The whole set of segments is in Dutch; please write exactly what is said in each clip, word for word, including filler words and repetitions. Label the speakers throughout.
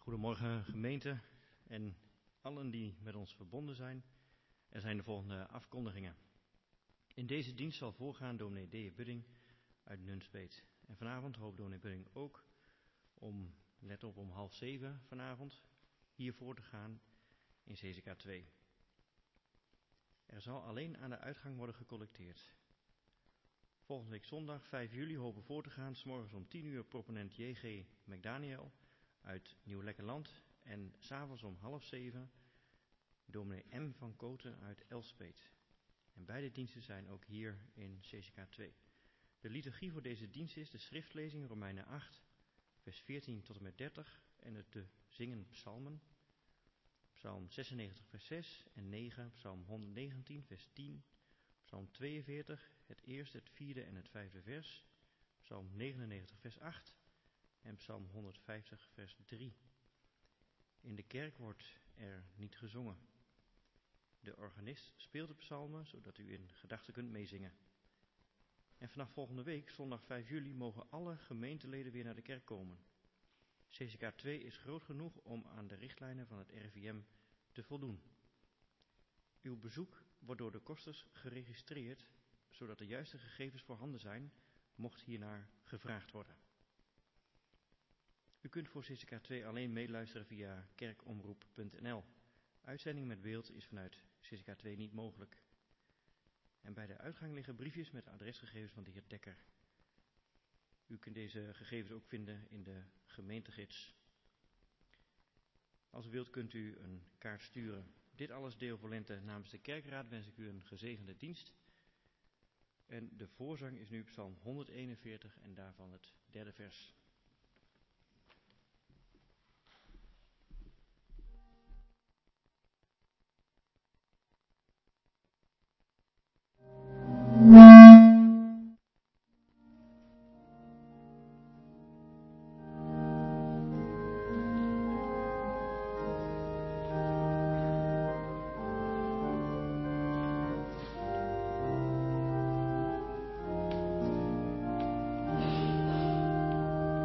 Speaker 1: Goedemorgen gemeente en allen die met ons verbonden zijn. Er zijn de volgende afkondigingen. In deze dienst zal voorgaan dominee D. Budding uit Nunspeet. En vanavond hoopt dominee Budding ook om, let op, om half zeven vanavond hiervoor te gaan in C C K twee. Er zal alleen aan de uitgang worden gecollecteerd. Volgende week zondag vijf juli hopen voor te gaan, 's morgens om tien uur proponent J G McDaniel uit Nieuw-Lekkerland en 's avonds om half zeven dominee M. van Koten uit Elspeet. En beide diensten zijn ook hier in C C K twee. De liturgie voor deze dienst is de schriftlezing Romeinen acht, vers veertien tot en met dertig en het te zingen psalmen. Psalm zesennegentig, vers zes en negen, Psalm honderdnegentien, vers tien, Psalm tweeënveertig, het eerste, het vierde en het vijfde vers, Psalm negenennegentig, vers acht en Psalm honderdvijftig, vers drie. In de kerk wordt er niet gezongen. De organist speelt de psalmen, zodat u in gedachten kunt meezingen. En vanaf volgende week, zondag vijf juli, mogen alle gemeenteleden weer naar de kerk komen. C C K twee is groot genoeg om aan de richtlijnen van het R I V M te voldoen. Uw bezoek wordt door de kosters geregistreerd, zodat de juiste gegevens voorhanden zijn, mocht hiernaar gevraagd worden. U kunt voor C C K twee alleen meeluisteren via kerkomroep punt n l. Uitzending met beeld is vanuit C C K twee niet mogelijk. En bij de uitgang liggen briefjes met adresgegevens van de heer Dekker. U kunt deze gegevens ook vinden in de gemeentegids. Als u wilt kunt u een kaart sturen. Dit alles deel voor Lente namens de kerkraad wens ik u een gezegende dienst. En de voorzang is nu Psalm honderdeenenveertig en daarvan het derde vers.
Speaker 2: Thank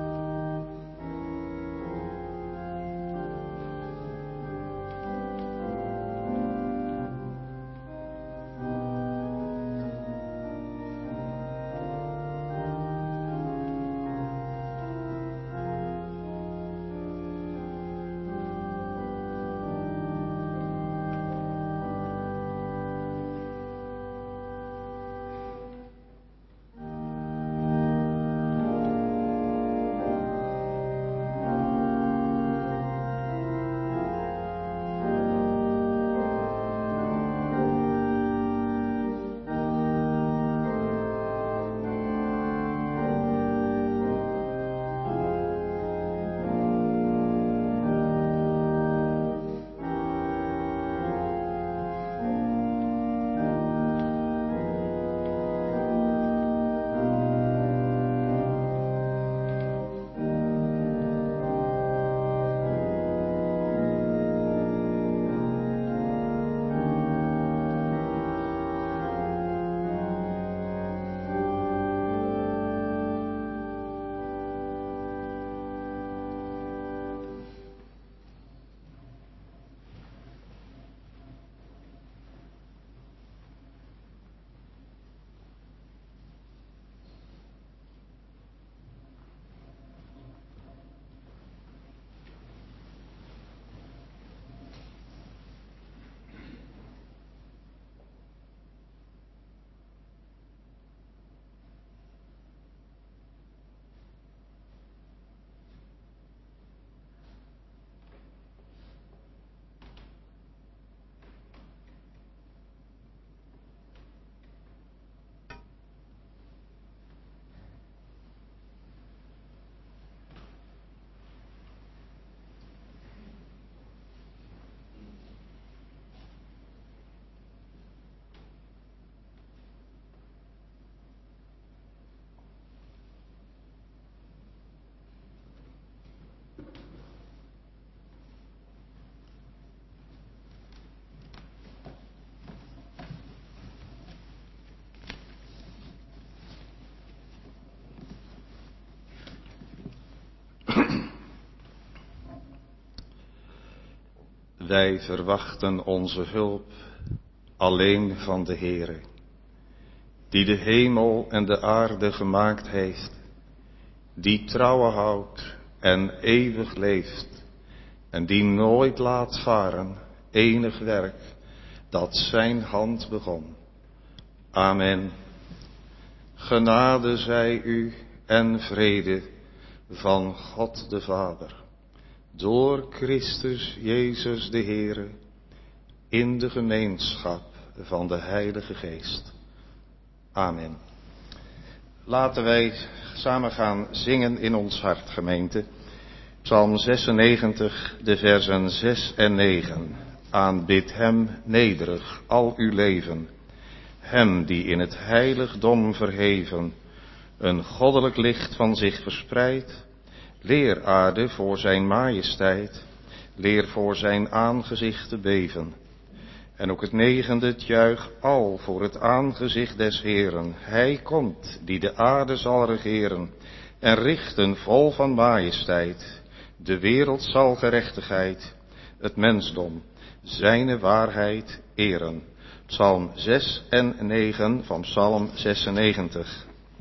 Speaker 2: Wij verwachten onze hulp alleen van de Heere, die de hemel en de aarde gemaakt heeft, die trouwe houdt en eeuwig leeft, en die nooit laat varen enig werk dat zijn hand begon. Amen. Genade zij u en vrede van God de Vader, door Christus Jezus de Heere, in de gemeenschap van de Heilige Geest. Amen. Laten wij samen gaan zingen in ons hart, gemeente. Psalm zesennegentig, de versen zes en negen. Aanbid hem nederig al uw leven, hem die in het heiligdom verheven een goddelijk licht van zich verspreidt. Leer aarde voor zijn majesteit, leer voor zijn aangezicht te beven. En ook het negende, het juich al voor het aangezicht des Heeren. Hij komt die de aarde zal regeren en richten vol van majesteit. De wereld zal gerechtigheid, het mensdom, zijne waarheid eren. Psalm zes en negen van Psalm zesennegentig.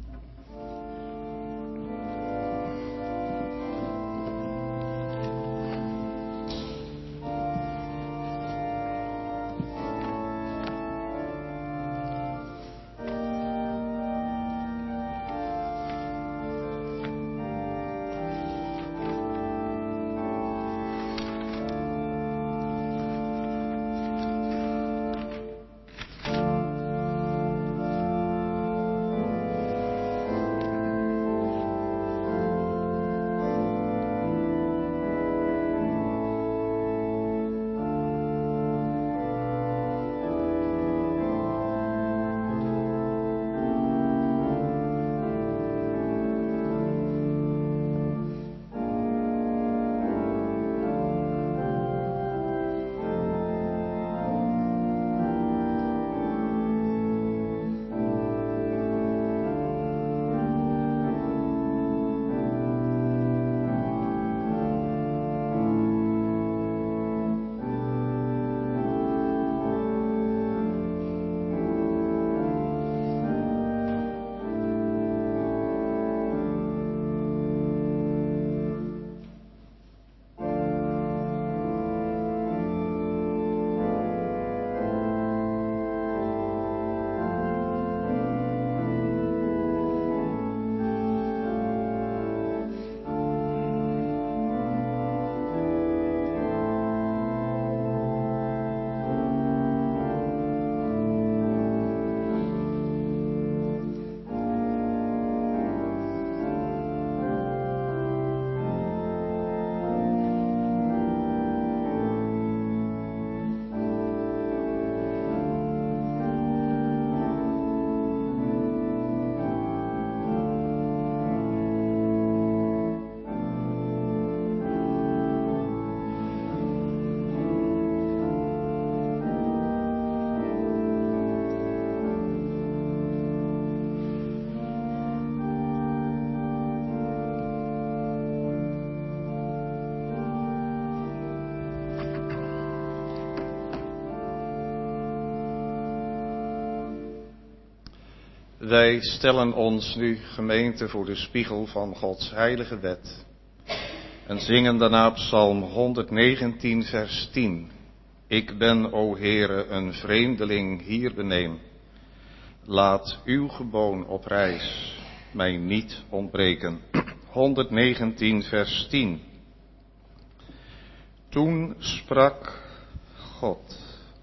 Speaker 2: Wij stellen ons nu, gemeente, voor de spiegel van Gods heilige wet en zingen daarna Psalm honderdnegentien vers tien. Ik ben, o Heere, een vreemdeling hier beneem. Laat uw geboon op reis mij niet ontbreken. honderdnegentien vers tien. Toen sprak God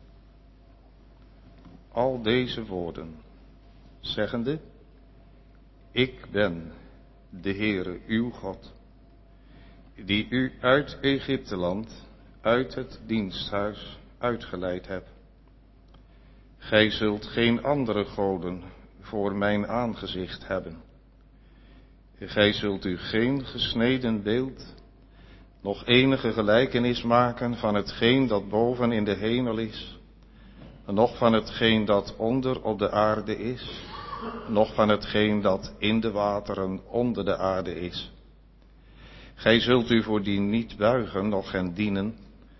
Speaker 2: al deze woorden, zeggende: Ik ben de Heere uw God, die u uit Egypteland, uit het diensthuis uitgeleid heb. Gij zult geen andere goden voor mijn aangezicht hebben. Gij zult u geen gesneden beeld, nog enige gelijkenis maken van hetgeen dat boven in de hemel is, noch van hetgeen dat onder op de aarde is, noch van hetgeen dat in de wateren onder de aarde is. Gij zult u voor die niet buigen, noch hen dienen,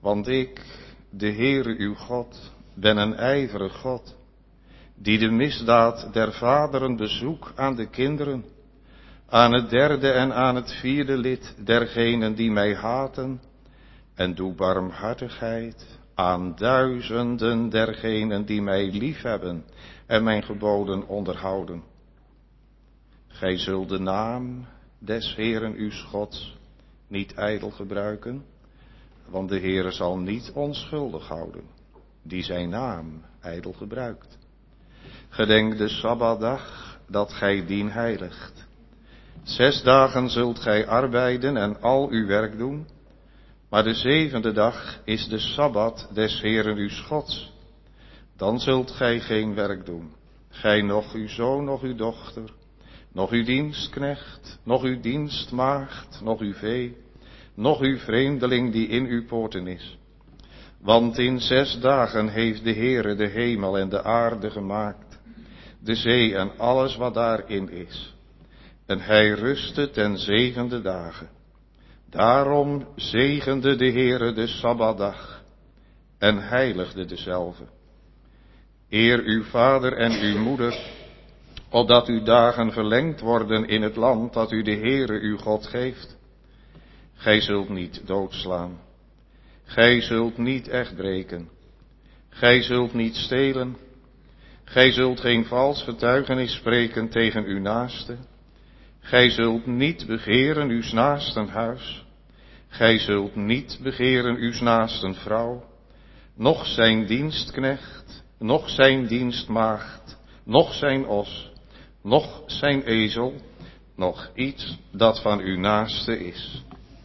Speaker 2: Want ik, de Heere uw God, ben een ijverig God, die de misdaad der vaderen bezoek aan de kinderen, aan het derde en aan het vierde lid dergenen die mij haten, en doe barmhartigheid aan duizenden dergenen die mij liefhebben en mijn geboden onderhouden. Gij zult de naam des Heeren uw Gods niet ijdel gebruiken, want de Heere zal niet onschuldig houden, die zijn naam ijdel gebruikt. Gedenk de Sabbatdag, dat gij dien heiligt. Zes dagen zult gij arbeiden en al uw werk doen, maar de zevende dag is de Sabbat des Heeren uw Gods. Dan zult gij geen werk doen, gij noch uw zoon, noch uw dochter, noch uw dienstknecht, noch uw dienstmaagd, noch uw vee, noch uw vreemdeling die in uw poorten is. Want in zes dagen heeft de Heere de hemel en de aarde gemaakt, de zee en alles wat daarin is. En hij rustte ten zevende dagen. Daarom zegende de Heere de Sabbatdag en heiligde dezelve. Eer uw vader en uw moeder, opdat uw dagen verlengd worden in het land dat u de Heere uw God geeft. Gij zult niet doodslaan. Gij zult niet echt breken. Gij zult niet stelen. Gij zult geen vals getuigenis spreken tegen uw naaste. Gij zult niet begeren uws naasten huis. Gij zult niet begeren uws naasten vrouw, noch zijn dienstknecht, noch zijn dienstmaagd, noch zijn os, noch zijn ezel, noch iets dat van uw naaste is.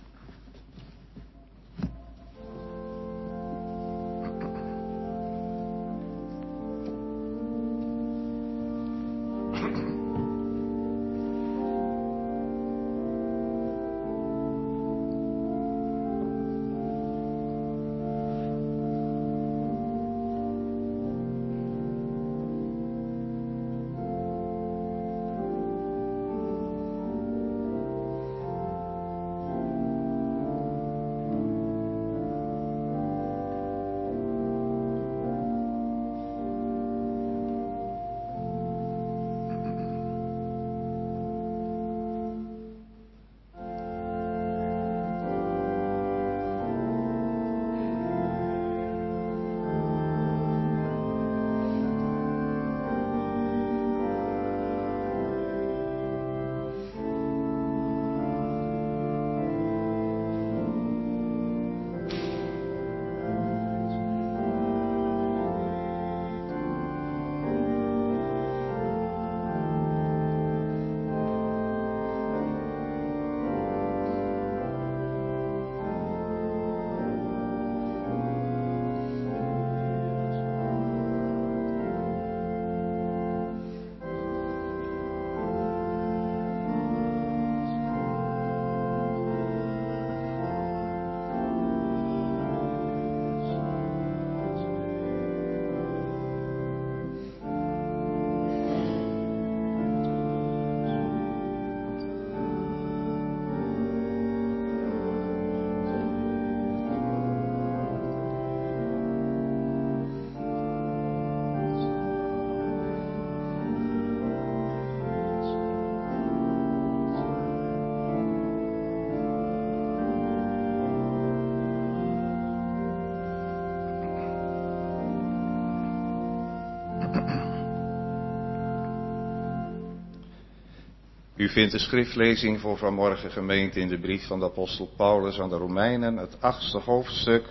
Speaker 2: U vindt de schriftlezing voor vanmorgen gemeente in de brief van de apostel Paulus aan de Romeinen, het achtste hoofdstuk,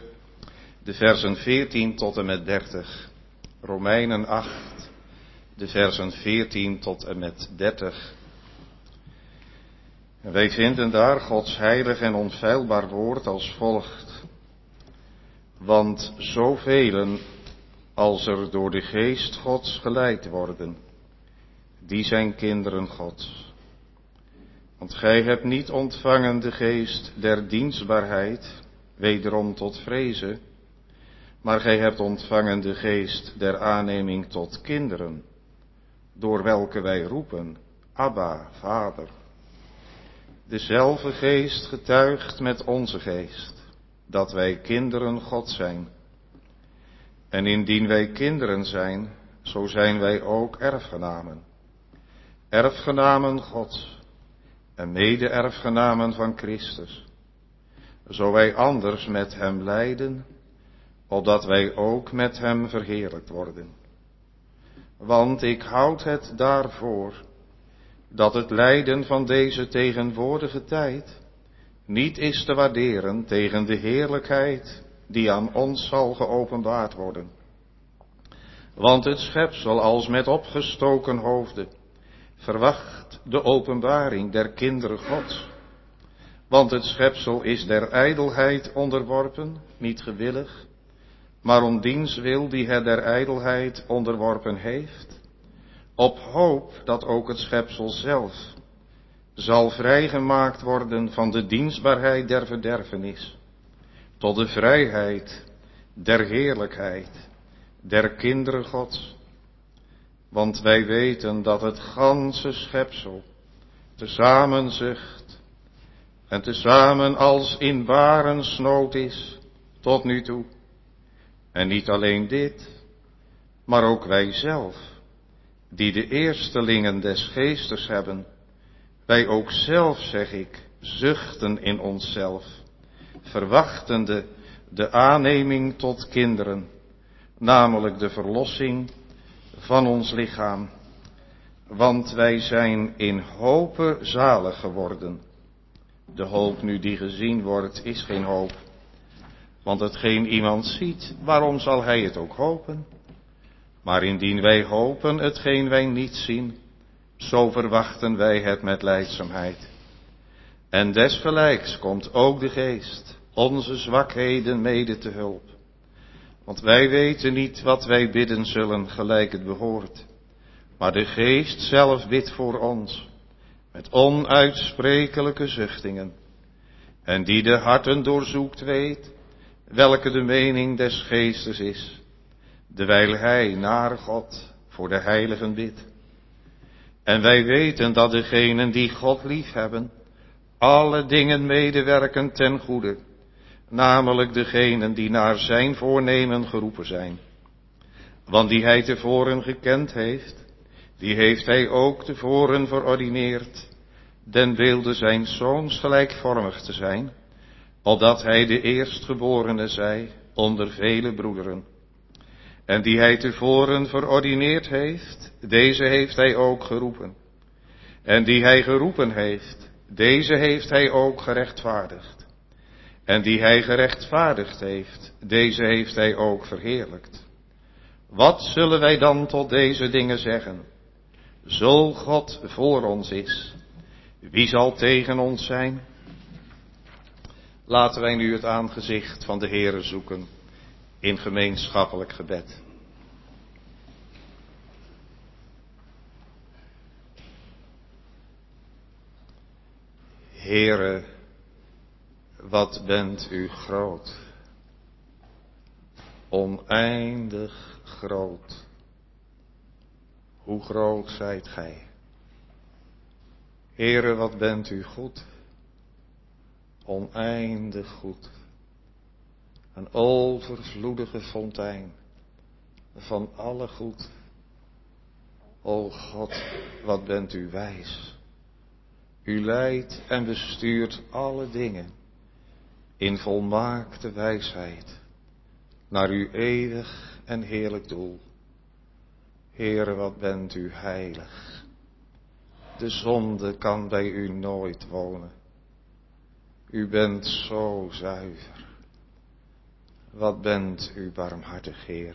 Speaker 2: de versen veertien tot en met dertig. Romeinen acht, de versen veertien tot en met dertig. En wij vinden daar Gods heilig en onfeilbaar woord als volgt. Want zoveel als er door de geest Gods geleid worden, die zijn kinderen Gods. Want gij hebt niet ontvangen de geest der dienstbaarheid, wederom tot vrezen, maar gij hebt ontvangen de geest der aanneming tot kinderen, door welke wij roepen, Abba, Vader. Dezelfde geest getuigt met onze geest, dat wij kinderen God zijn. En indien wij kinderen zijn, zo zijn wij ook erfgenamen. Erfgenamen Gods en mede-erfgenamen van Christus. Zo wij anders met hem lijden, opdat wij ook met hem verheerlijkt worden. Want ik houd het daarvoor, dat het lijden van deze tegenwoordige tijd niet is te waarderen tegen de heerlijkheid die aan ons zal geopenbaard worden. Want het schepsel als met opgestoken hoofden verwacht de openbaring der kinderen Gods. Want het schepsel is der ijdelheid onderworpen, niet gewillig, maar om diens wil die het der ijdelheid onderworpen heeft, op hoop dat ook het schepsel zelf zal vrijgemaakt worden van de dienstbaarheid der verderfenis, tot de vrijheid der heerlijkheid der kinderen Gods. Want wij weten dat het ganse schepsel tezamen zucht en tezamen als in barensnood is tot nu toe. En niet alleen dit, maar ook wij zelf, die de eerstelingen des geestes hebben, wij ook zelf, zeg ik, zuchten in onszelf, verwachtende de aanneming tot kinderen, namelijk de verlossing van ons lichaam. Want wij zijn in hope zalig geworden. De hoop nu die gezien wordt, is geen hoop. Want hetgeen iemand ziet, waarom zal hij het ook hopen? Maar indien wij hopen hetgeen wij niet zien, zo verwachten wij het met lijdzaamheid. En desgelijks komt ook de Geest onze zwakheden mede te hulp. Want wij weten niet wat wij bidden zullen gelijk het behoort. Maar de Geest zelf bidt voor ons, met onuitsprekelijke zuchtingen. En die de harten doorzoekt weet, welke de mening des Geestes is, dewijl hij naar God voor de heiligen bidt. En wij weten dat degenen die God liefhebben, alle dingen medewerken ten goede, namelijk degenen die naar zijn voornemen geroepen zijn. Want die hij tevoren gekend heeft, die heeft hij ook tevoren verordineerd, den beelde zijn zoons gelijkvormig te zijn, opdat hij de eerstgeborene zij onder vele broederen. En die hij tevoren verordineerd heeft, deze heeft hij ook geroepen. En die hij geroepen heeft, deze heeft hij ook gerechtvaardigd. En die hij gerechtvaardigd heeft, deze heeft hij ook verheerlijkt. Wat zullen wij dan tot deze dingen zeggen? Zo God voor ons is, wie zal tegen ons zijn? Laten wij nu het aangezicht van de Heere zoeken in gemeenschappelijk gebed. Heere, wat bent u groot, oneindig groot. Hoe groot zijt gij? Heere, wat bent u goed, oneindig goed. Een overvloedige fontein van alle goed. O God, wat bent u wijs. U leidt en bestuurt alle dingen in volmaakte wijsheid naar uw eeuwig en heerlijk doel. Heere, wat bent u heilig. De zonde kan bij u nooit wonen. U bent zo zuiver. Wat bent u barmhartig, Heere.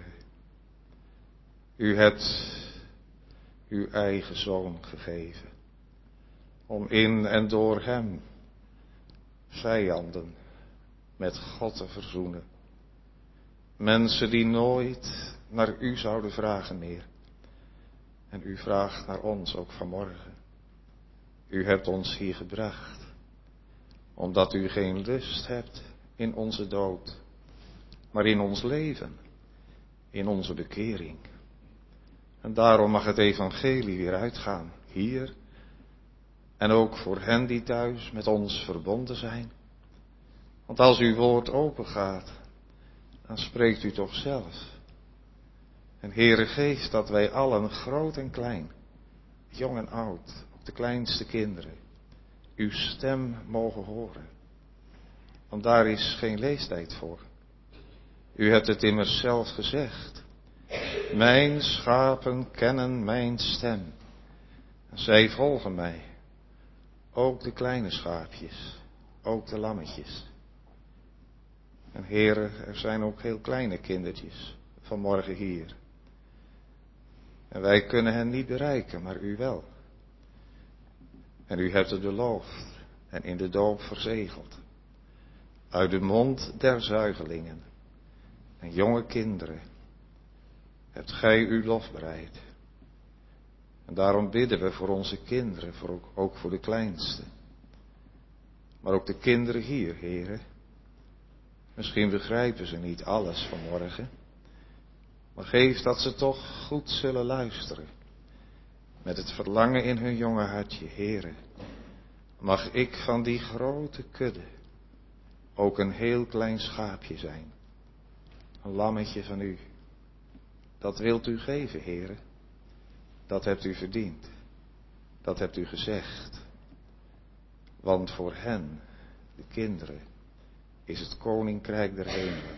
Speaker 2: U hebt uw eigen zoon gegeven, om in en door hem vijanden met God te verzoenen. Mensen die nooit naar u zouden vragen meer. En u vraagt naar ons ook vanmorgen. U hebt ons hier gebracht, omdat u geen lust hebt in onze dood, maar in ons leven, in onze bekering. En daarom mag het evangelie weer uitgaan, hier, en ook voor hen die thuis met ons verbonden zijn. Want als uw woord open gaat, dan spreekt u toch zelf. En Heere, geef dat wij allen, groot en klein, jong en oud, ook de kleinste kinderen, uw stem mogen horen. Want daar is geen leeftijd voor. U hebt het immers zelf gezegd. Mijn schapen kennen mijn stem. En zij volgen mij. Ook de kleine schaapjes, ook de lammetjes. En Heere, er zijn ook heel kleine kindertjes vanmorgen hier. En wij kunnen hen niet bereiken, maar u wel. En u hebt het beloofd en in de doop verzegeld. Uit de mond der zuigelingen en jonge kinderen hebt gij uw lof bereid. En daarom bidden we voor onze kinderen, voor ook, ook voor de kleinste. Maar ook de kinderen hier, Heere. Misschien begrijpen ze niet alles vanmorgen. Maar geef dat ze toch goed zullen luisteren. Met het verlangen in hun jonge hartje, Heere. Mag ik van die grote kudde ook een heel klein schaapje zijn. Een lammetje van u. Dat wilt u geven, Heere. Dat hebt u verdiend. Dat hebt u gezegd. Want voor hen, de kinderen, is het koninkrijk der hemelen.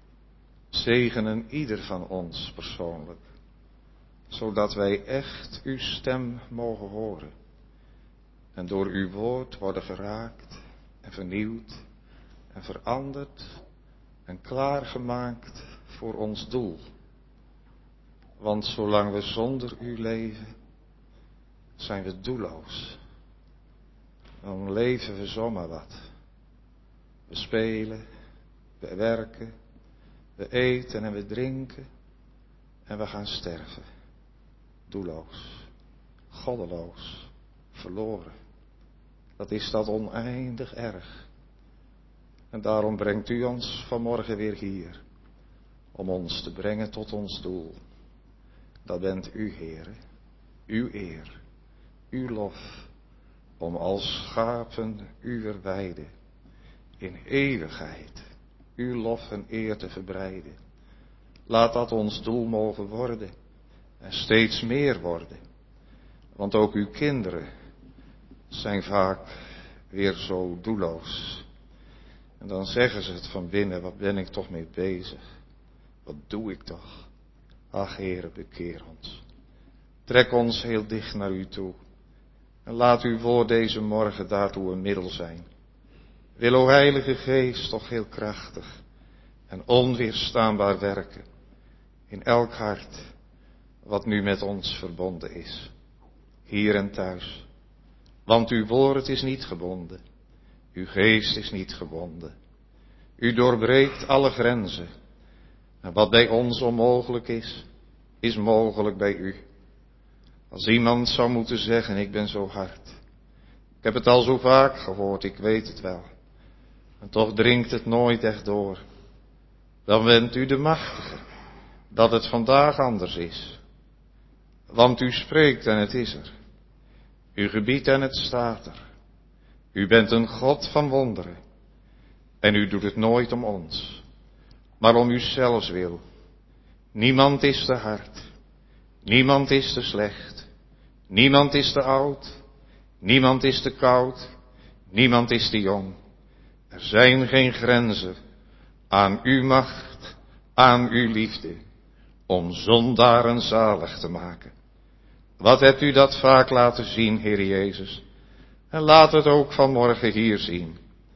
Speaker 2: Zegenen ieder van ons persoonlijk. Zodat wij echt uw stem mogen horen. En door uw woord worden geraakt en vernieuwd en veranderd en klaargemaakt voor ons doel. Want zolang we zonder u leven, zijn we doelloos. Dan leven we zomaar wat. We spelen, we werken, we eten en we drinken en we gaan sterven. Doelloos, goddeloos, verloren. Dat is dat oneindig erg. En daarom brengt u ons vanmorgen weer hier, om ons te brengen tot ons doel. Dat bent u, Heere, uw eer, uw lof, om als schapen uwer weide in eeuwigheid uw lof en eer te verbreiden. Laat dat ons doel mogen worden en steeds meer worden. Want ook uw kinderen zijn vaak weer zo doelloos. En dan zeggen ze het van binnen, wat ben ik toch mee bezig? Wat doe ik toch? Ach, Heere, bekeer ons. Trek ons heel dicht naar u toe. En laat uw woord deze morgen daartoe een middel zijn. Wil, o Heilige Geest, toch heel krachtig en onweerstaanbaar werken in elk hart wat nu met ons verbonden is. Hier en thuis. Want uw woord is niet gebonden. Uw geest is niet gebonden. U doorbreekt alle grenzen. En wat bij ons onmogelijk is, is mogelijk bij u. Als iemand zou moeten zeggen, ik ben zo hard. Ik heb het al zo vaak gehoord, ik weet het wel. En toch dringt het nooit echt door. Dan bent u de machtige, dat het vandaag anders is. Want u spreekt en het is er. U gebiedt en het staat er. U bent een God van wonderen. En u doet het nooit om ons, maar om uzelfs wil. Niemand is te hard. Niemand is te slecht. Niemand is te oud. Niemand is te koud. Niemand is te jong. Er zijn geen grenzen aan uw macht, aan uw liefde, om zondaren zalig te maken. Wat hebt u dat vaak laten zien, Heer Jezus? En laat het ook vanmorgen hier zien.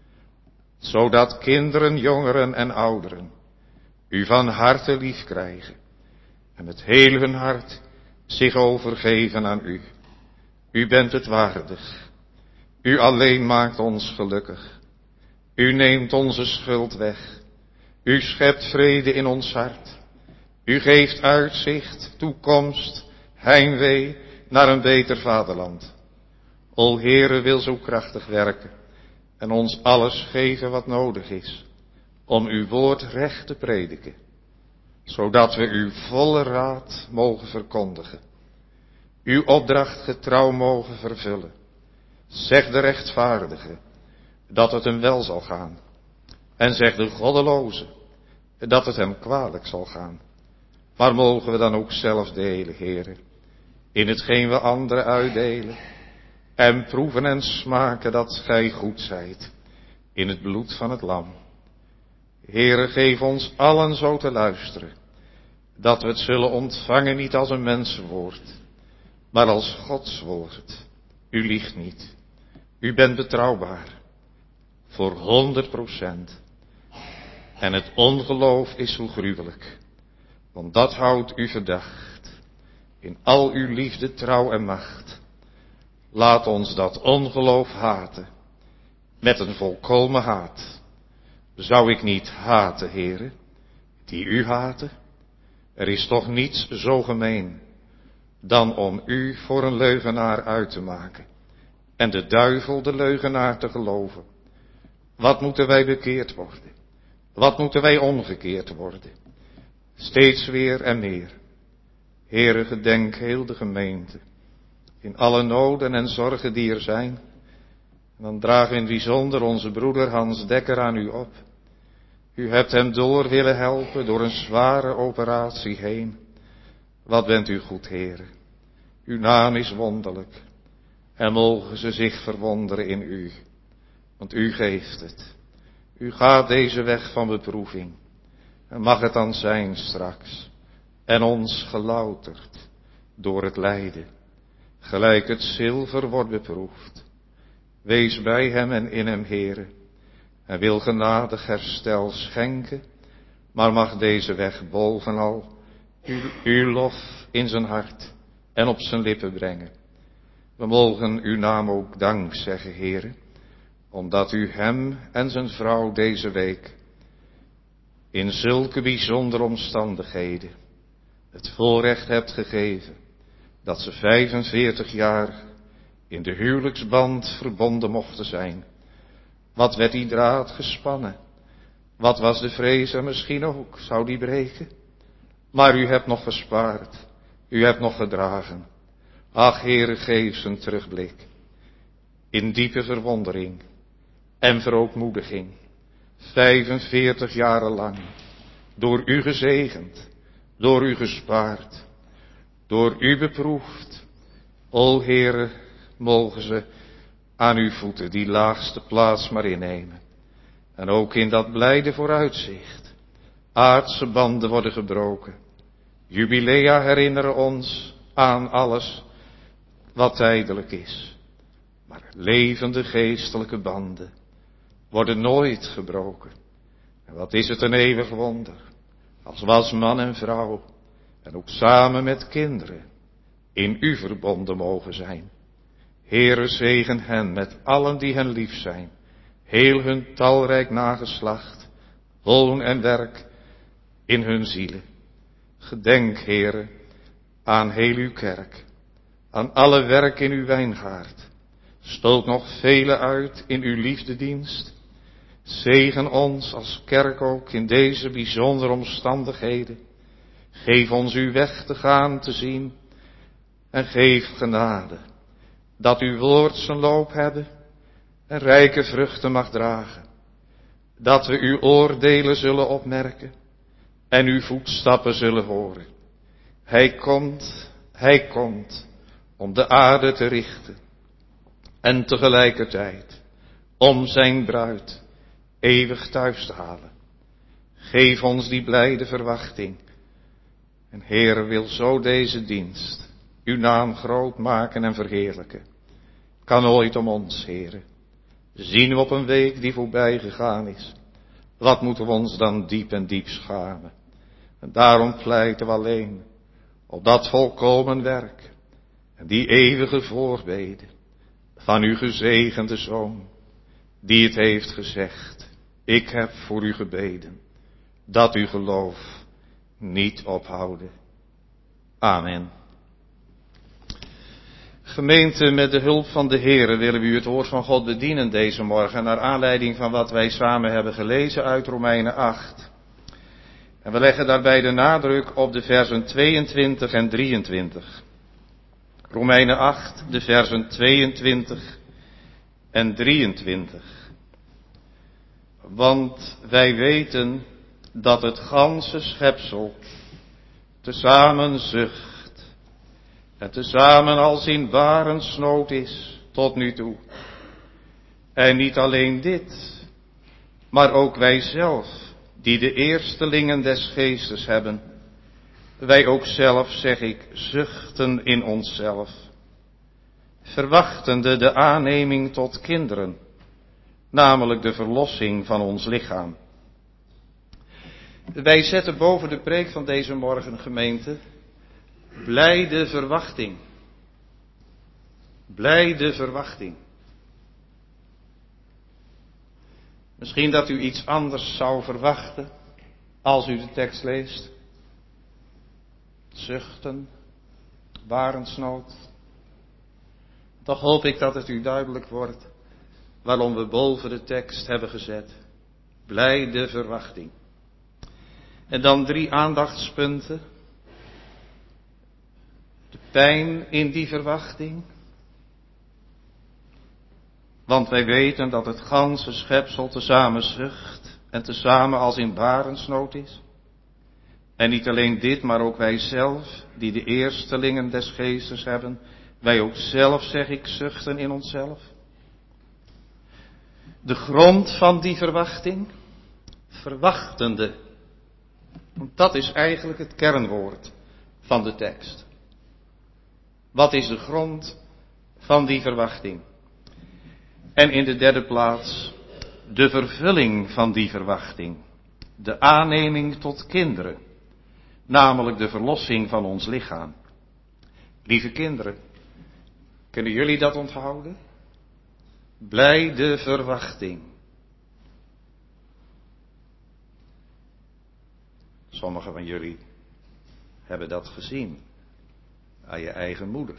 Speaker 2: Zodat kinderen, jongeren en ouderen u van harte lief krijgen. En met heel hun hart zich overgeven aan u. U bent het waardig. U alleen maakt ons gelukkig. U neemt onze schuld weg. U schept vrede in ons hart. U geeft uitzicht, toekomst, heimwee naar een beter vaderland. O Heere, wil zo krachtig werken en ons alles geven wat nodig is om uw woord recht te prediken, zodat we uw volle raad mogen verkondigen, uw opdracht getrouw mogen vervullen. Zeg de rechtvaardige dat het hem wel zal gaan. En zegt de goddeloze dat het hem kwalijk zal gaan. Maar mogen we dan ook zelf delen, Heere, in hetgeen we anderen uitdelen. En proeven en smaken dat gij goed zijt in het bloed van het lam. Heere, geef ons allen zo te luisteren, dat we het zullen ontvangen niet als een mensenwoord, maar als Gods woord. U liegt niet. U bent betrouwbaar. Voor honderd procent. En het ongeloof is zo gruwelijk. Want dat houdt u verdacht. In al uw liefde, trouw en macht. Laat ons dat ongeloof haten. Met een volkomen haat. Zou ik niet haten, Heere, die u haten? Er is toch niets zo gemeen dan om u voor een leugenaar uit te maken. En de duivel de leugenaar te geloven. Wat moeten wij bekeerd worden? Wat moeten wij omgekeerd worden? Steeds weer en meer. Heere, gedenk heel de gemeente. In alle noden en zorgen die er zijn. En dan dragen we in het bijzonder onze broeder Hans Dekker aan u op. U hebt hem door willen helpen door een zware operatie heen. Wat bent u goed, Heere. Uw naam is wonderlijk. En mogen ze zich verwonderen in u. Want u geeft het. U gaat deze weg van beproeving. En mag het dan zijn straks. En ons gelouterd door het lijden. Gelijk het zilver wordt beproefd. Wees bij hem en in hem, Heere. En wil genadig herstel schenken. Maar mag deze weg bovenal uw, uw lof in zijn hart en op zijn lippen brengen. We mogen uw naam ook dank zeggen, Heere, omdat u hem en zijn vrouw deze week in zulke bijzondere omstandigheden het voorrecht hebt gegeven dat ze vijfenveertig jaar in de huwelijksband verbonden mochten zijn. Wat werd die draad gespannen? Wat was de vrees er misschien ook? Zou die breken? Maar u hebt nog gespaard. U hebt nog gedragen. Ach, Heere, geef zijn terugblik. In diepe verwondering en verootmoediging. Vijfenveertig jaren lang. Door u gezegend. Door u gespaard. Door u beproefd. O Heere, mogen ze aan uw voeten die laagste plaats maar innemen. En ook in dat blijde vooruitzicht. Aardse banden worden gebroken. Jubilea herinneren ons aan alles wat tijdelijk is. Maar levende geestelijke banden worden nooit gebroken. En wat is het een eeuwig wonder. Als we als man en vrouw en ook samen met kinderen in u verbonden mogen zijn. Heere, zegen hen met allen die hen lief zijn. Heel hun talrijk nageslacht, woon en werk in hun zielen. Gedenk, Heere, aan heel uw kerk, aan alle werk in uw wijngaard. Stoot nog vele uit in uw liefdedienst. Zegen ons als kerk ook in deze bijzondere omstandigheden. Geef ons uw weg te gaan, te zien. En geef genade, dat uw woord zijn loop hebben en rijke vruchten mag dragen. Dat we uw oordelen zullen opmerken en uw voetstappen zullen horen. Hij komt, hij komt om de aarde te richten en tegelijkertijd om zijn bruid eeuwig thuis te halen. Geef ons die blijde verwachting. En Heere, wil zo deze dienst uw naam groot maken en verheerlijken. Kan ooit om ons, Heere. Zien we op een week die voorbij gegaan is. Wat moeten we ons dan diep en diep schamen. En daarom pleiten we alleen op dat volkomen werk. En die eeuwige voorbeden van uw gezegende Zoon. Die het heeft gezegd. Ik heb voor u gebeden. Dat uw geloof niet ophouden. Amen. Gemeente, met de hulp van de Heere willen we u het woord van God bedienen deze morgen. Naar aanleiding van wat wij samen hebben gelezen uit Romeinen acht. En we leggen daarbij de nadruk op de versen tweeëntwintig en drieëntwintig. Romeinen acht, de versen tweeëntwintig en drieëntwintig. Want wij weten dat het ganse schepsel tezamen zucht en tezamen als in barensnood is tot nu toe. En niet alleen dit, maar ook wij zelf, die de eerstelingen des geestes hebben, wij ook zelf, zeg ik, zuchten in onszelf, verwachtende de aanneming tot kinderen, namelijk de verlossing van ons lichaam. Wij zetten boven de preek van deze morgen, gemeente, blijde verwachting. Blijde verwachting. Misschien dat u iets anders zou verwachten als u de tekst leest. Zuchten, barensnood. Toch hoop ik dat het u duidelijk wordt waarom we boven de tekst hebben gezet. Blijde verwachting. En dan drie aandachtspunten. De pijn in die verwachting. Want wij weten dat het ganse schepsel tezamen zucht en tezamen als in barensnood is. En niet alleen dit, maar ook wij zelf, die de eerstelingen des geestes hebben, wij ook zelf, zeg ik, zuchten in onszelf. De grond van die verwachting, verwachtende. Want dat is eigenlijk het kernwoord van de tekst. Wat is de grond van die verwachting? En in de derde plaats, de vervulling van die verwachting. De aanneming tot kinderen. Namelijk de verlossing van ons lichaam. Lieve kinderen, kunnen jullie dat onthouden? Blijde verwachting. Sommigen van jullie hebben dat gezien aan je eigen moeder.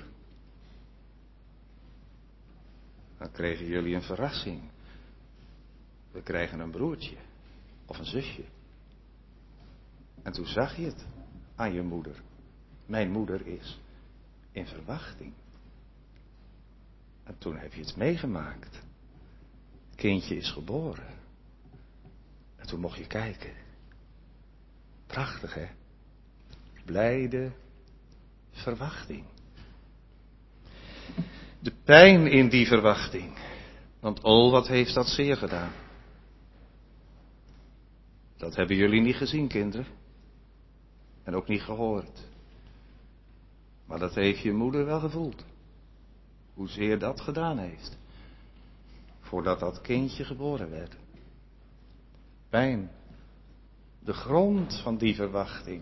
Speaker 2: Dan kregen jullie een verrassing. We krijgen een broertje of een zusje. En toen zag je het aan je moeder. Mijn moeder is in verwachting. En toen heb je het meegemaakt. Het kindje is geboren. En toen mocht je kijken. Prachtig, hè? Blijde verwachting. De pijn in die verwachting. Want oh, wat heeft dat zeer gedaan. Dat hebben jullie niet gezien, kinderen. En ook niet gehoord. Maar dat heeft je moeder wel gevoeld. Hoezeer dat gedaan heeft. Voordat dat kindje geboren werd. Pijn. De grond van die verwachting.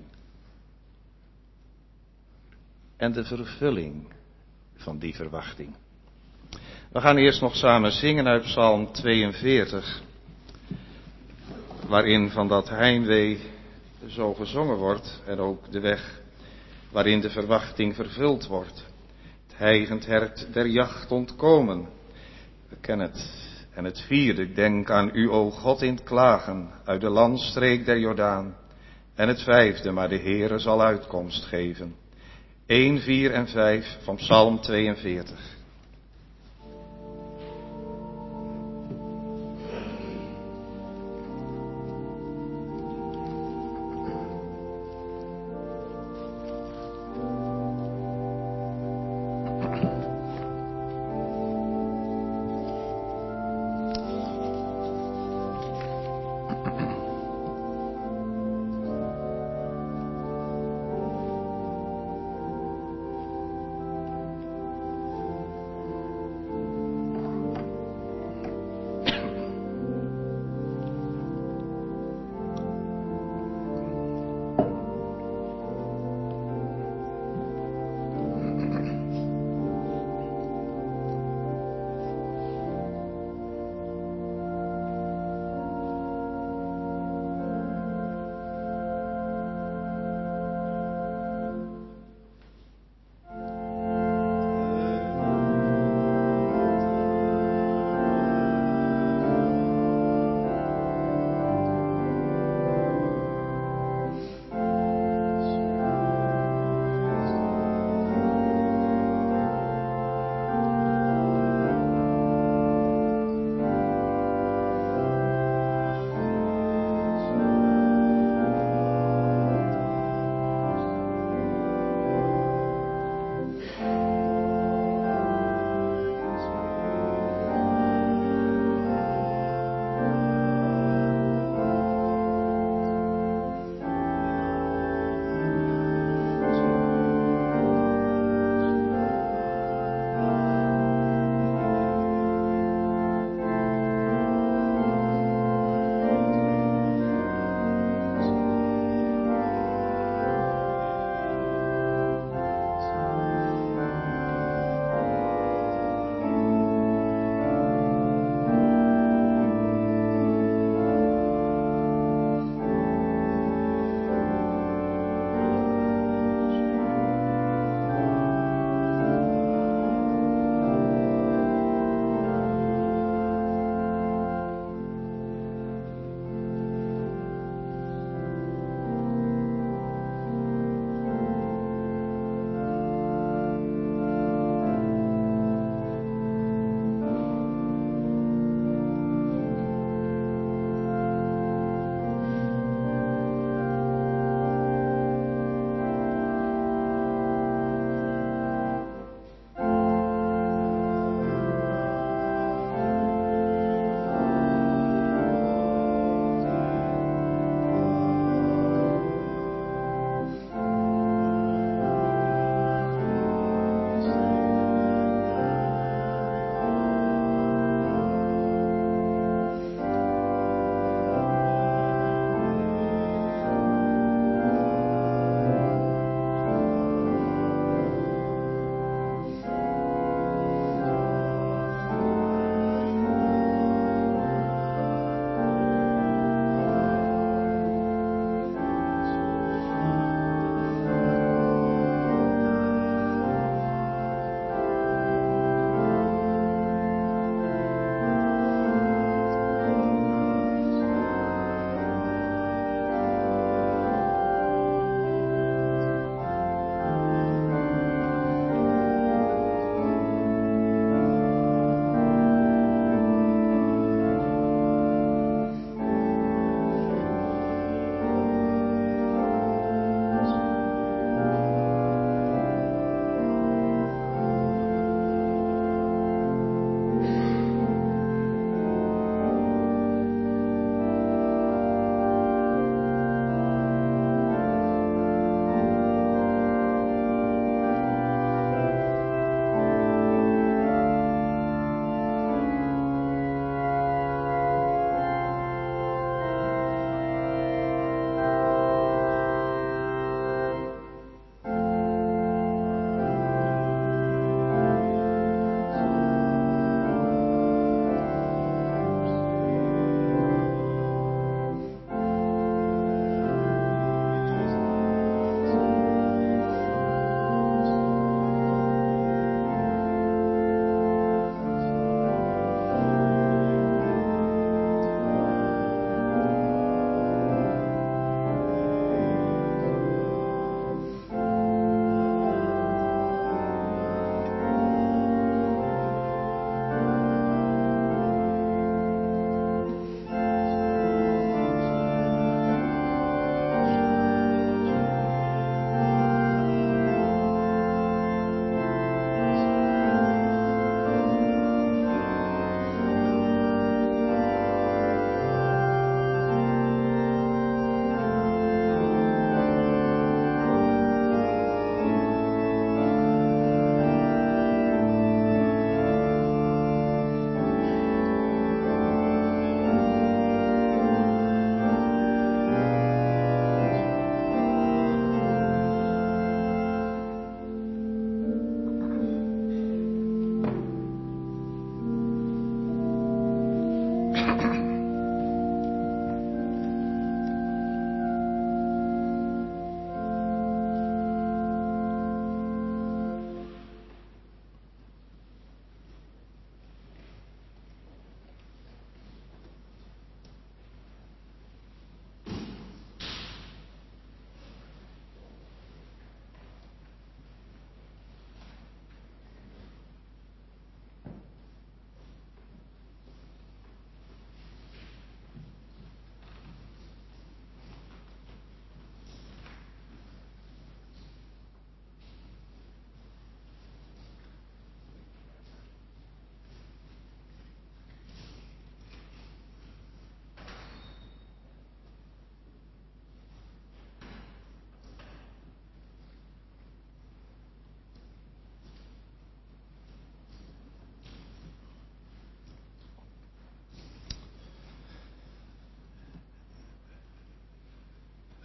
Speaker 2: En de vervulling van die verwachting. We gaan eerst nog samen zingen uit Psalm tweeënveertig. Waarin van dat heimwee zo gezongen wordt. En ook de weg waarin de verwachting vervuld wordt. Het hijgend hert der jacht ontkomen. We kennen het. En het vierde, ik denk aan u, o God, in het klagen, uit de landstreek der Jordaan. En het vijfde, maar de Heere zal uitkomst geven. een, vier en vijf van Psalm tweeënveertig.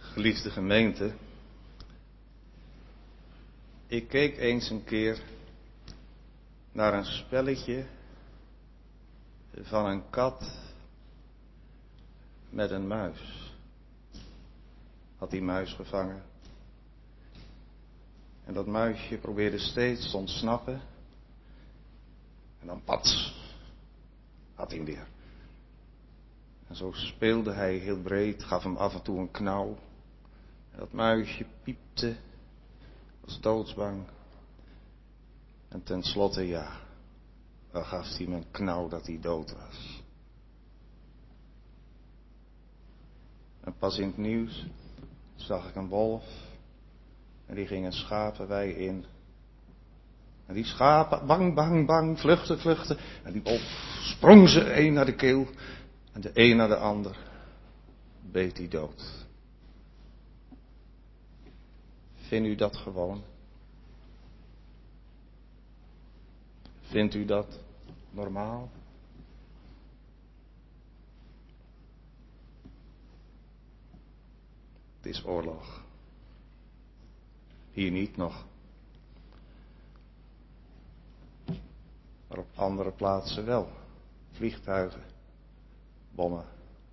Speaker 2: Geliefde gemeente, ik keek eens een keer naar een spelletje van een kat met een muis. Had die muis gevangen. En dat muisje probeerde steeds te ontsnappen. En dan pats, had hij hem weer. En zo speelde hij heel breed, gaf hem af en toe een knauw. En dat muisje piepte, was doodsbang. En tenslotte, ja, dan gaf hij hem een knauw dat hij dood was. En pas in het nieuws zag ik een wolf. En die ging een schapenwei in. En die schapen, bang, bang, bang, vluchten, vluchten. En die wolf sprong ze een naar de keel. En de een naar de ander beet die dood. Vindt u dat gewoon? Vindt u dat normaal? Het is oorlog. Hier niet nog. Maar op andere plaatsen wel. Vliegtuigen, bommen.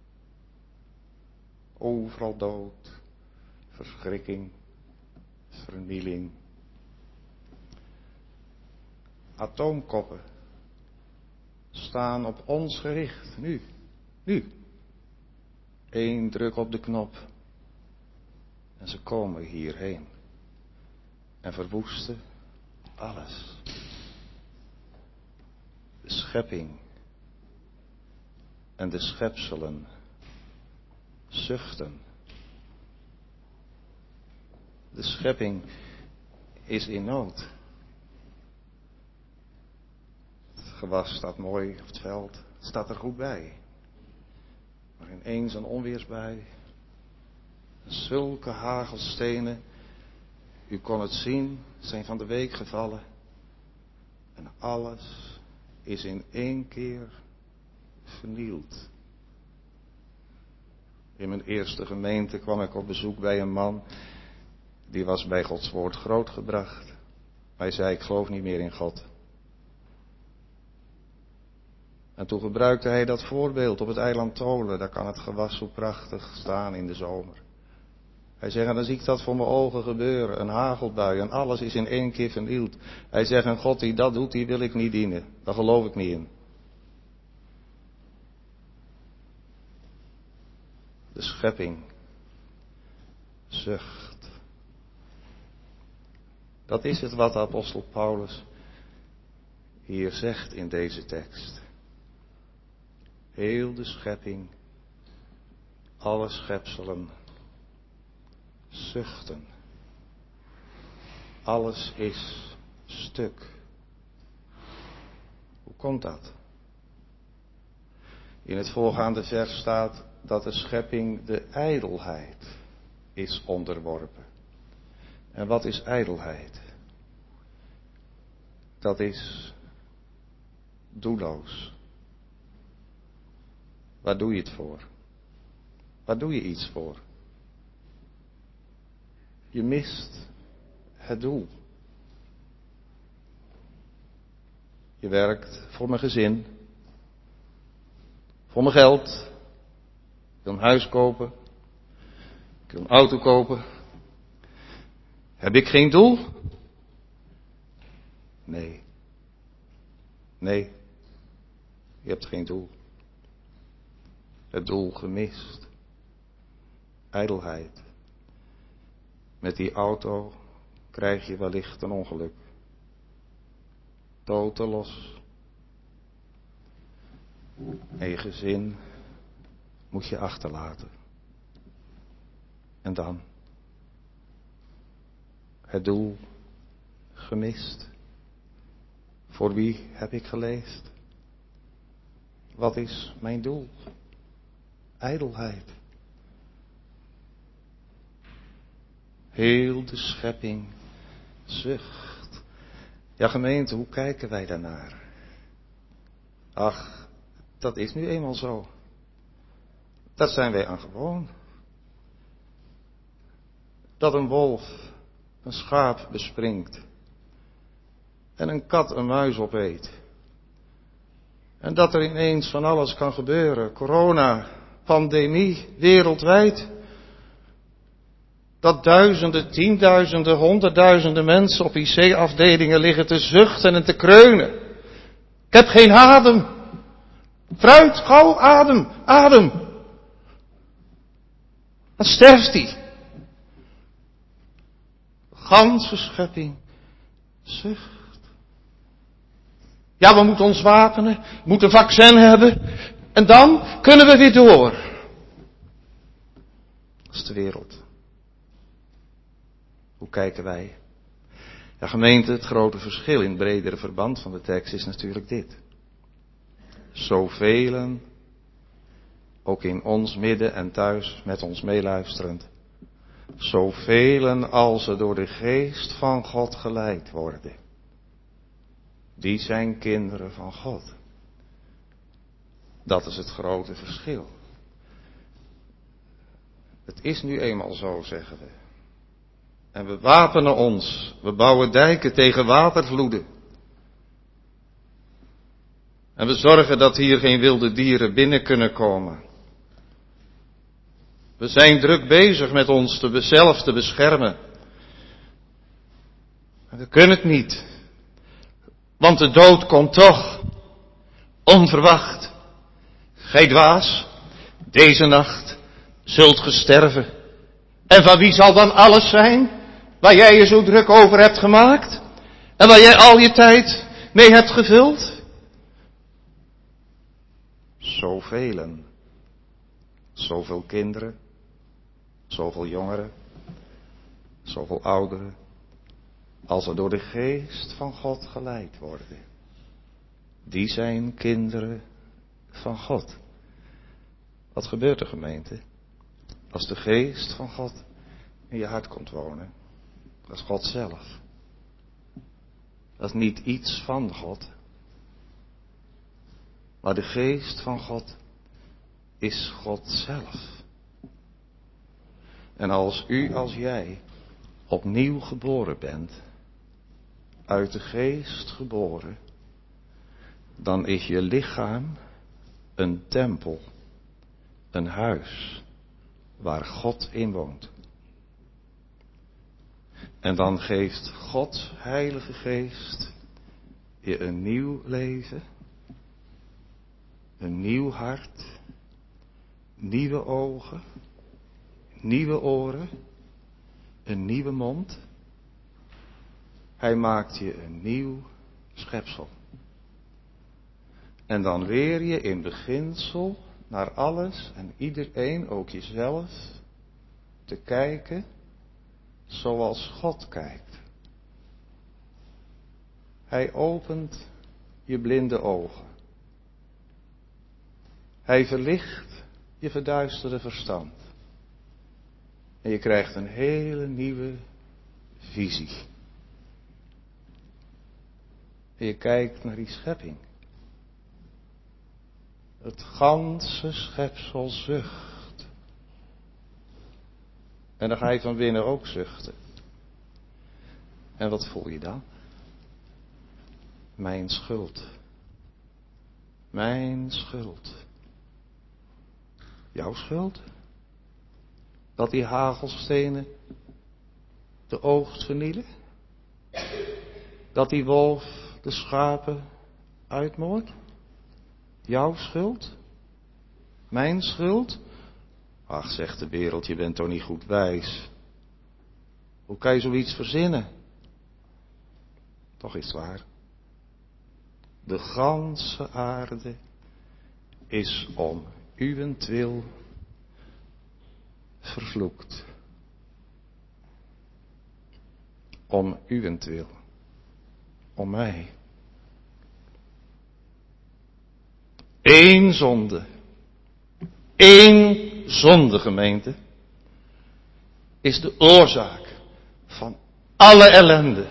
Speaker 2: Overal dood, verschrikking, vernieling. Atoomkoppen staan op ons gericht, nu, nu. Eén druk op de knop en ze komen hierheen en verwoesten alles. De schepping en de schepselen zuchten. De schepping is in nood. Het gewas staat mooi op het veld, het staat er goed bij. Maar ineens een onweersbui, zulke hagelstenen, u kon het zien, zijn van de week gevallen. En alles is in één keer vernield. In mijn eerste gemeente kwam ik op bezoek bij een man, die was bij Gods woord grootgebracht. Hij zei, ik geloof niet meer in God. En toen gebruikte hij dat voorbeeld op het eiland Tholen. Daar kan het gewas zo prachtig staan in de zomer. Hij zegt, en dan zie ik dat voor mijn ogen gebeuren. Een hagelbui en alles is in één keer vernield. Hij zegt, een God die dat doet, die wil ik niet dienen. Daar geloof ik niet in. De schepping zucht. Dat is het wat de apostel Paulus hier zegt in deze tekst. Heel de schepping, alle schepselen zuchten. Alles is stuk. Hoe komt dat? In het voorgaande vers staat dat de schepping de ijdelheid is onderworpen. En wat is ijdelheid? Dat is doelloos. Waar doe je het voor? Waar doe je iets voor? Je mist het doel. Je werkt voor mijn gezin, voor mijn geld. Ik wil een huis kopen, ik wil een auto kopen. Heb ik geen doel? Nee. Nee, je hebt geen doel. Het doel gemist. Ijdelheid. Met die auto krijg je wellicht een ongeluk. Toten los. En je gezin moet je achterlaten. En dan? Het doel gemist. Voor wie heb ik geleefd? Wat is mijn doel? Ijdelheid. Heel de schepping zucht. Ja, gemeente, hoe kijken wij daarnaar? Ach, dat is nu eenmaal zo. Dat zijn wij aan gewoon. dat een wolf een schaap bespringt en een kat een muis opeet. En dat er ineens van alles kan gebeuren. Corona, pandemie, wereldwijd. Dat duizenden, tienduizenden, honderdduizenden mensen op I C-afdelingen liggen te zuchten en te kreunen. Ik heb geen adem. Fruit, gauw, adem, adem. Dan sterft hij. De ganse schepping zucht. Ja, we moeten ons wapenen, we moeten een vaccin hebben. En dan kunnen we weer door. Dat is de wereld. Hoe kijken wij? Ja, gemeente, het grote verschil in het bredere verband van de tekst is natuurlijk dit. Zoveel, ook in ons midden en thuis met ons meeluisterend. Zoveel als ze door de geest van God geleid worden. Die zijn kinderen van God. Dat is het grote verschil. Het is nu eenmaal zo, zeggen we. En we wapenen ons. We bouwen dijken tegen watervloeden. En we zorgen dat hier geen wilde dieren binnen kunnen komen. We zijn druk bezig met ons te zelf te beschermen. En we kunnen het niet. Want de dood komt toch. Onverwacht. Gij dwaas, deze nacht zult ge sterven. En van wie zal dan alles zijn? Waar jij je zo druk over hebt gemaakt? En waar jij al je tijd mee hebt gevuld? Zoveel. Zoveel kinderen. Zoveel jongeren. Zoveel ouderen. Als ze door de geest van God geleid worden. Die zijn kinderen van God. Wat gebeurt er, gemeente? Als de geest van God in je hart komt wonen. Dat is God zelf. Dat is niet iets van God. Maar de geest van God is God zelf. En als u, als jij, opnieuw geboren bent, uit de geest geboren, dan is je lichaam een tempel, een huis waar God in woont. En dan geeft Gods Heilige Geest je een nieuw leven, een nieuw hart, nieuwe ogen, nieuwe oren, een nieuwe mond. Hij maakt je een nieuw schepsel. En dan leer je in beginsel naar alles en iedereen, ook jezelf, te kijken zoals God kijkt. Hij opent je blinde ogen. Hij verlicht je verduisterde verstand. En je krijgt een hele nieuwe visie. En je kijkt naar die schepping. Het ganse schepsel zucht. En dan ga je van binnen ook zuchten. En wat voel je dan? Mijn schuld. Mijn schuld. Jouw schuld? Dat die hagelstenen de oogst vernielen? Dat die wolf de schapen uitmoordt? Jouw schuld? Mijn schuld? Ach, zegt de wereld, je bent toch niet goed wijs. Hoe kan je zoiets verzinnen? Toch is het waar. De ganse aarde is om uwentwil vervloekt. Om uwentwil. Om mij. Eén zonde. Eén zonde, gemeente. Is de oorzaak van alle ellende.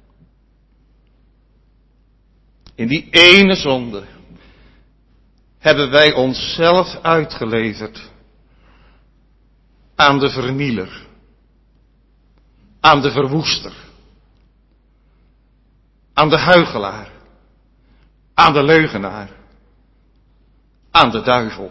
Speaker 2: In die ene zonde hebben wij onszelf uitgeleverd aan de vernieler. aan de verwoester, aan de huichelaar, aan de leugenaar, aan de duivel.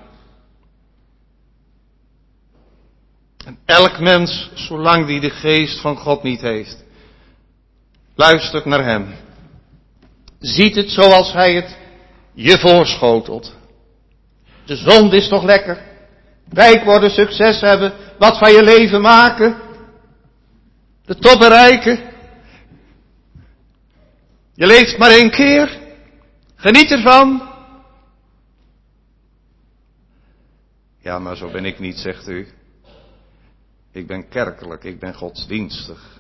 Speaker 2: En elk mens, zolang die de geest van God niet heeft, luistert naar hem. Ziet het zoals hij het je voorschotelt. De zonde is toch lekker. Rijk worden, succes hebben, wat van je leven maken. De top bereiken. Je leeft maar één keer. Geniet ervan. Ja, maar zo ben ik niet, zegt u. Ik ben kerkelijk, ik ben godsdienstig.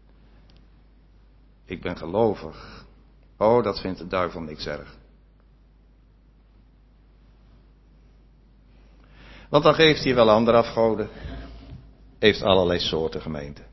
Speaker 2: Ik ben gelovig. Oh, dat vindt de duivel niks erg. Want dan geeft hij wel andere afgoden. Heeft allerlei soorten gemeenten.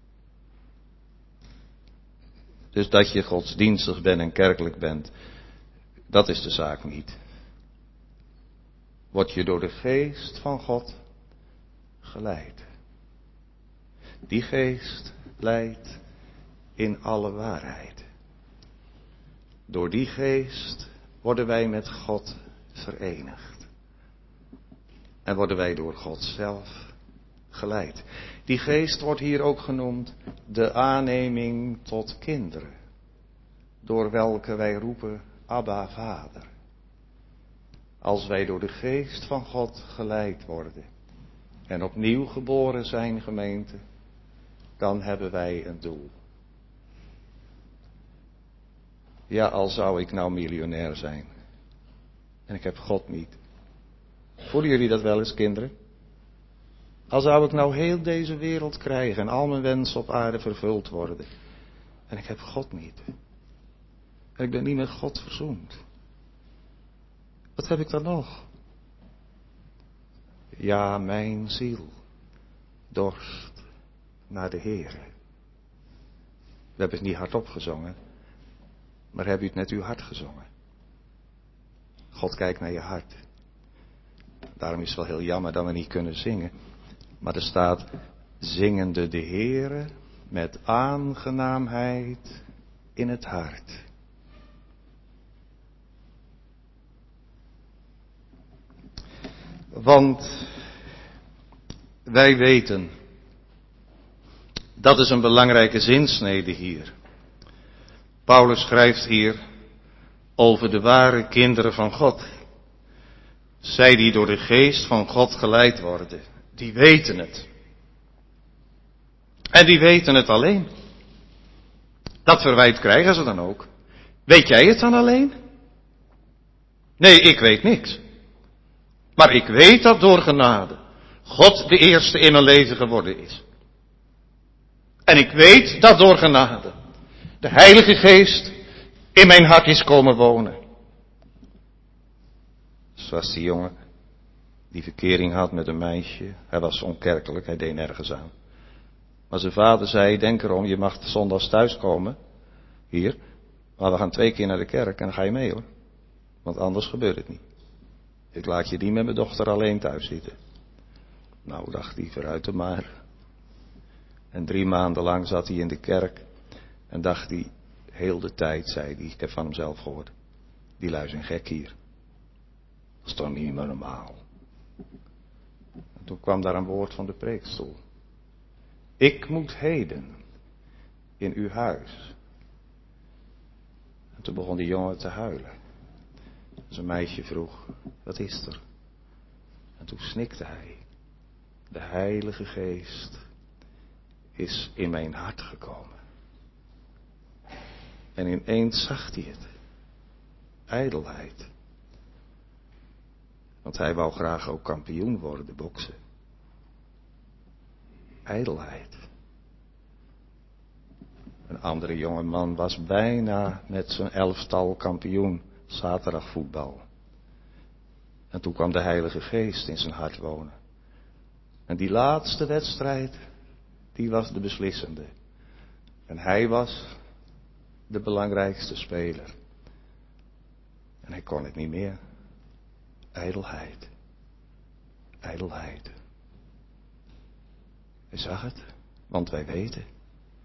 Speaker 2: Dus dat je godsdienstig bent en kerkelijk bent, dat is de zaak niet. Word je door de geest van God geleid. Die geest leidt in alle waarheid. Door die geest worden wij met God verenigd. En worden wij door God zelf geleid. Die geest wordt hier ook genoemd de aanneming tot kinderen. Door welke wij roepen, Abba, Vader. Als wij door de geest van God geleid worden en opnieuw geboren zijn, gemeente, dan hebben wij een doel. Ja, al zou ik nou miljonair zijn en ik heb God niet. Voelen jullie dat wel eens, kinderen? Al zou ik nou heel deze wereld krijgen en al mijn wensen op aarde vervuld worden en ik heb God niet. En ik ben niet met God verzoend. Wat heb ik dan nog? Ja, mijn ziel dorst naar de Heere. We hebben het niet hardop gezongen, maar hebben u het met uw hart gezongen? God kijkt naar je hart. Daarom is het wel heel jammer dat we niet kunnen zingen. Maar er staat, zingende de Heere met aangenaamheid in het hart. Want wij weten, dat is een belangrijke zinsnede hier. Paulus schrijft hier over de ware kinderen van God. Zij die door de geest van God geleid worden, die weten het. En die weten het alleen. Dat verwijt krijgen ze dan ook. Weet jij het dan alleen? Nee, ik weet niks. Maar ik weet dat door genade God de eerste in mijn leven geworden is. En ik weet dat door genade de Heilige Geest in mijn hart is komen wonen. Zoals die jongen die verkering had met een meisje. Hij was onkerkelijk, hij deed nergens aan. Maar zijn vader zei, denk erom, je mag zondags thuiskomen. Hier. Maar we gaan twee keer naar de kerk en dan ga je mee hoor. Want anders gebeurt het niet. Ik laat je niet met mijn dochter alleen thuis zitten. Nou, dacht hij, vooruit er maar. En drie maanden lang zat hij in de kerk. En dacht hij, heel de tijd, zei hij, ik heb van hemzelf gehoord. Die lui zijn gek hier. Dat is toch niet meer normaal. En toen kwam daar een woord van de preekstoel. Ik moet heden in uw huis. En toen begon die jongen te huilen. Zijn meisje vroeg, wat is er? En toen snikte hij. De Heilige Geest is in mijn hart gekomen. En ineens zag hij het. Ijdelheid. Want hij wou graag ook kampioen worden, boksen. Ijdelheid. Een andere jonge man was bijna met zijn elftal kampioen zaterdagvoetbal. En toen kwam de Heilige Geest in zijn hart wonen. En die laatste wedstrijd, die was de beslissende. En hij was de belangrijkste speler. En hij kon het niet meer. Ijdelheid. Ijdelheid. Hij zag het, want wij weten.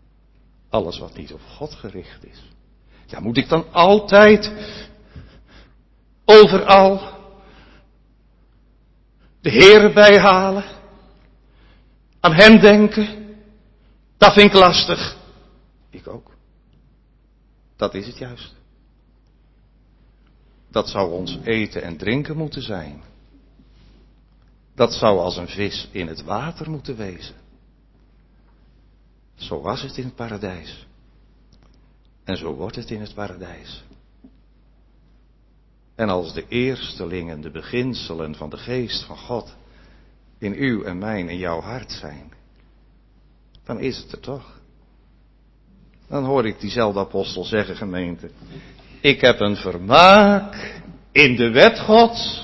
Speaker 2: Alles wat niet op God gericht is. Ja, moet ik dan altijd, overal, de Heere bijhalen? Aan hem denken? Dat vind ik lastig. Ik ook. Dat is het juist. Dat zou ons eten en drinken moeten zijn. Dat zou als een vis in het water moeten wezen. Zo was het in het paradijs. En zo wordt het in het paradijs. En als de eerstelingen, de beginselen van de geest van God in uw en mijn en jouw hart zijn, dan is het er toch. Dan hoor ik diezelfde apostel zeggen, gemeente, ik heb een vermaak in de wet Gods.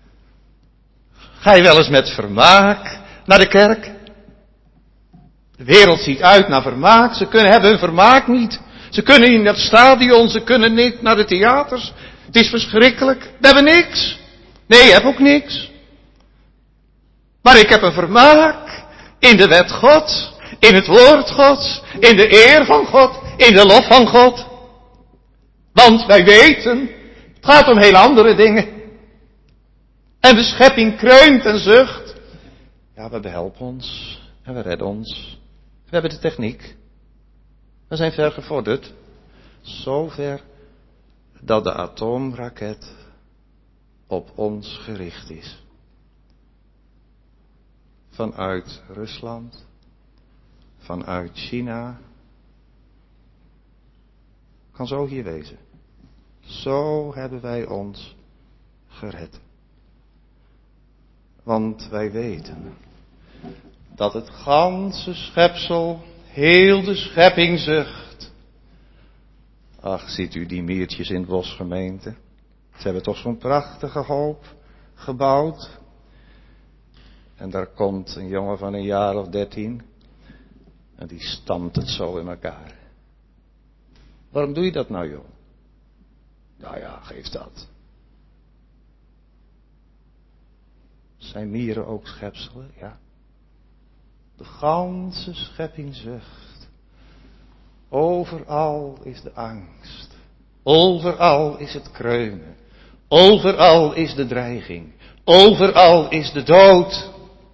Speaker 2: Ga je wel eens met vermaak naar de kerk? De wereld ziet uit naar vermaak. Ze kunnen hebben hun vermaak niet. Ze kunnen niet naar het stadion. Ze kunnen niet naar de theaters. Het is verschrikkelijk. We hebben niks. Nee, je hebt ook niks. Maar ik heb een vermaak in de wet Gods. In het woord Gods. In de eer van God. In de lof van God. Want wij weten, het gaat om heel andere dingen. En de schepping kreunt en zucht. Ja, we behelpen ons. En we redden ons. We hebben de techniek. We zijn ver gevorderd. Zover dat de atoomraket op ons gericht is. Vanuit Rusland. Vanuit China. Kan zo hier wezen. Zo hebben wij ons gered. Want wij weten dat het ganse schepsel, heel de schepping zucht. Ach, ziet u die miertjes in het bos, gemeente? Ze hebben toch zo'n prachtige hoop gebouwd. En daar komt een jongen van een jaar of dertien. En die stampt het zo in elkaar. Waarom doe je dat nou, joh? Nou ja, geef dat. Zijn mieren ook schepselen? Ja. De ganse schepping zucht. Overal is de angst. Overal is het kreunen. Overal is de dreiging. Overal is de dood.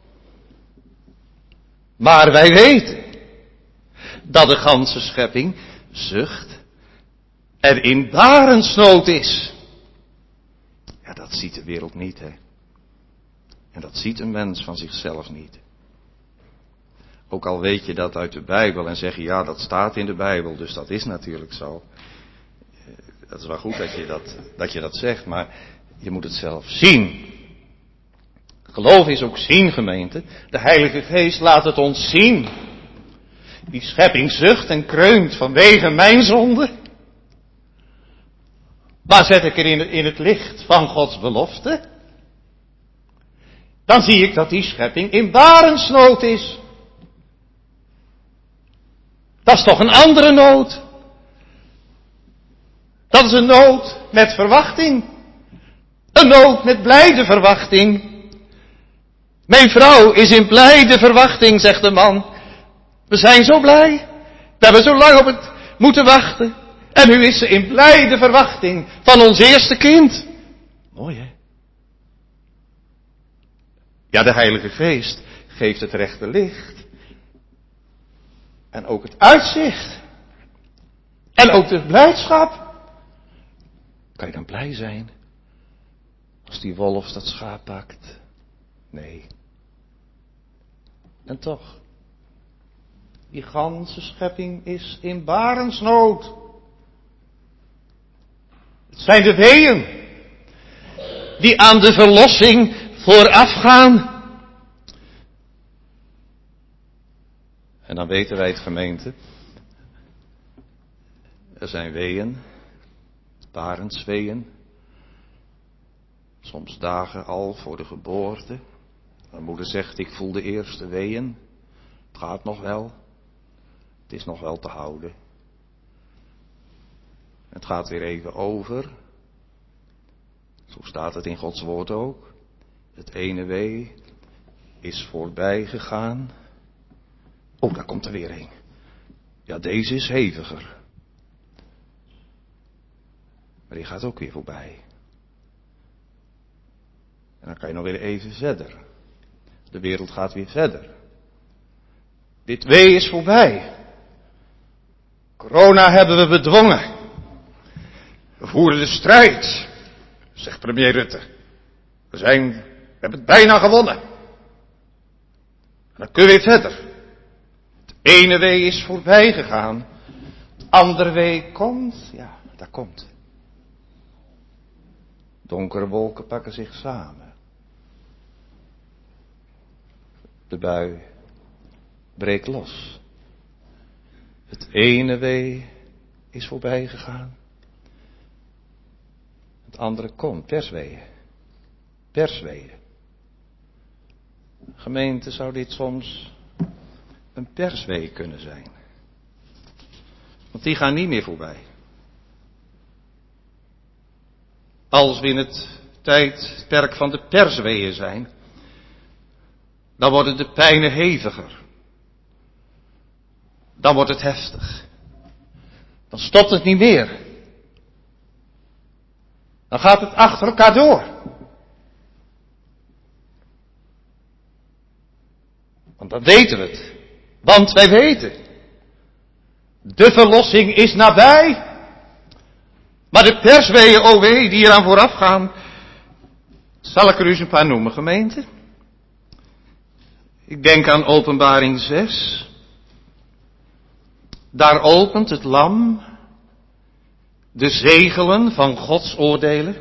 Speaker 2: Maar wij weten dat de ganse schepping zucht en in barensnood is. Ja, dat ziet de wereld niet, hè. En dat ziet een mens van zichzelf niet. Ook al weet je dat uit de Bijbel en zeg je, ja, dat staat in de Bijbel, dus dat is natuurlijk zo. Dat is wel goed dat je dat, dat je dat zegt, maar je moet het zelf zien. Geloof is ook zien, gemeente. De Heilige Geest laat het ons zien. Die schepping zucht en kreunt vanwege mijn zonde. Waar zet ik er in, in het licht van Gods belofte? Dan zie ik dat die schepping in barensnood is. Dat is toch een andere nood. Dat is een nood met verwachting. Een nood met blijde verwachting. Mijn vrouw is in blijde verwachting, zegt de man. We zijn zo blij. We hebben zo lang op het moeten wachten. En nu is ze in blijde verwachting van ons eerste kind. Mooi, hè? Ja, de Heilige Geest geeft het rechte licht. En ook het uitzicht. En ook de blijdschap. Kan je dan blij zijn als die wolf dat schaap pakt? Nee. En toch. Die ganse schepping is in barensnood. Het zijn de weeën die aan de verlossing voorafgaan. En dan weten wij het, gemeente. Er zijn weeën, barendsweeën. Soms dagen al voor de geboorte. Mijn moeder zegt, ik voel de eerste weeën. Het gaat nog wel. Het is nog wel te houden. Het gaat weer even over. Zo staat het in Gods woord ook. Het ene wee is voorbij gegaan. Oh, daar komt er weer een. Ja, deze is heviger. Maar die gaat ook weer voorbij. En dan kan je nog weer even verder. De wereld gaat weer verder. Dit wee is voorbij. Corona hebben we bedwongen. We voeren de strijd, zegt premier Rutte. We zijn, we hebben het bijna gewonnen. En dan kun je weer verder. Het ene wee is voorbij gegaan. Het andere wee komt, ja, daar komt. Donkere wolken pakken zich samen. De bui breekt los. Het ene wee is voorbij gegaan. Het andere komt, persweeën. Persweeën. Gemeente, zou dit soms een perswee kunnen zijn? Want die gaan niet meer voorbij. Als we in het tijdperk van de persweeën zijn, dan worden de pijnen heviger. Dan wordt het heftig. Dan stopt het niet meer. Dan gaat het achter elkaar door. Want dan weten we het. Want wij weten. De verlossing is nabij. Maar de persweeën, o wee, die eraan vooraf gaan. Zal ik er eens een paar noemen, gemeente? Ik denk aan Openbaring zes. Daar opent het lam de zegelen van Gods oordelen.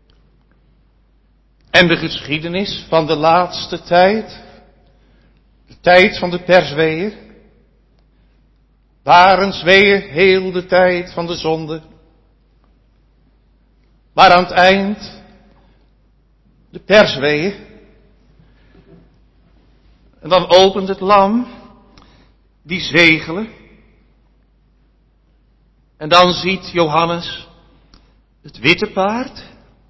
Speaker 2: En de geschiedenis van de laatste tijd. De tijd van de persweeën. Barensweeën, heel de tijd van de zonde. Maar aan het eind de persweeën. En dan opent het lam die zegelen. En dan ziet Johannes het witte paard.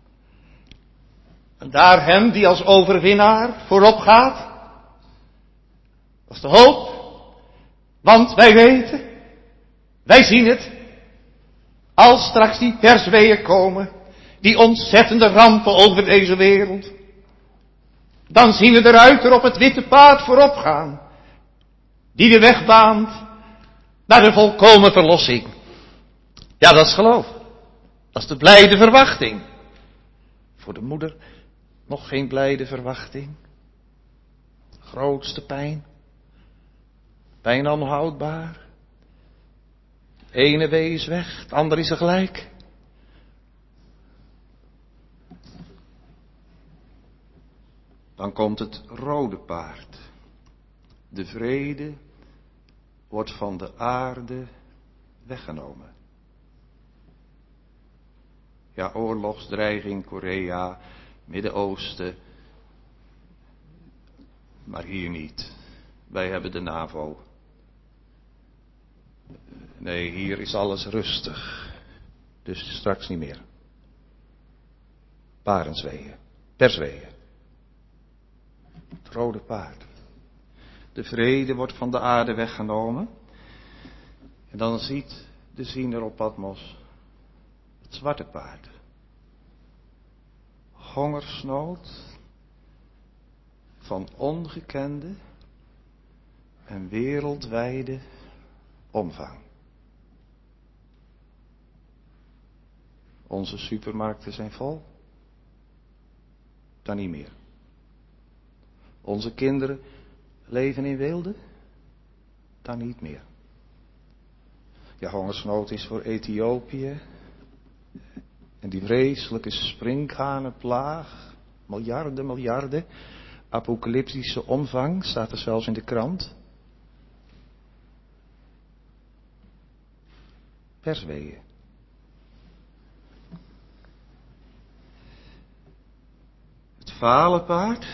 Speaker 2: En daar hem die als overwinnaar voorop gaat. Dat is de hoop. Want wij weten, wij zien het. Als straks die persweeën komen, die ontzettende rampen over deze wereld. Dan zien we de ruiter op het witte paard voorop gaan. Die de weg baant naar de volkomen verlossing. Ja, dat is geloof. Dat is de blijde verwachting. Voor de moeder nog geen blijde verwachting. Grootste pijn. Pijn onhoudbaar. Het ene wee is weg, het andere is er gelijk. Dan komt het rode paard. De vrede wordt van de aarde weggenomen. Ja, oorlogsdreiging, Korea, Midden-Oosten. Maar hier niet. Wij hebben de NAVO. Nee, hier is alles rustig. Dus straks niet meer. Parensweeën, persweeën. Het rode paard. De vrede wordt van de aarde weggenomen. En dan ziet de ziener op Patmos het zwarte paard. Hongersnood van ongekende en wereldwijde omvang. Onze supermarkten zijn vol. Dan niet meer. Onze kinderen leven in weelde. Dan niet meer. Ja, hongersnood is voor Ethiopië. En die vreselijke sprinkhanenplaag. Miljarden, miljarden. Apocalyptische omvang. Staat er zelfs in de krant. Persweeën. Het vale paard.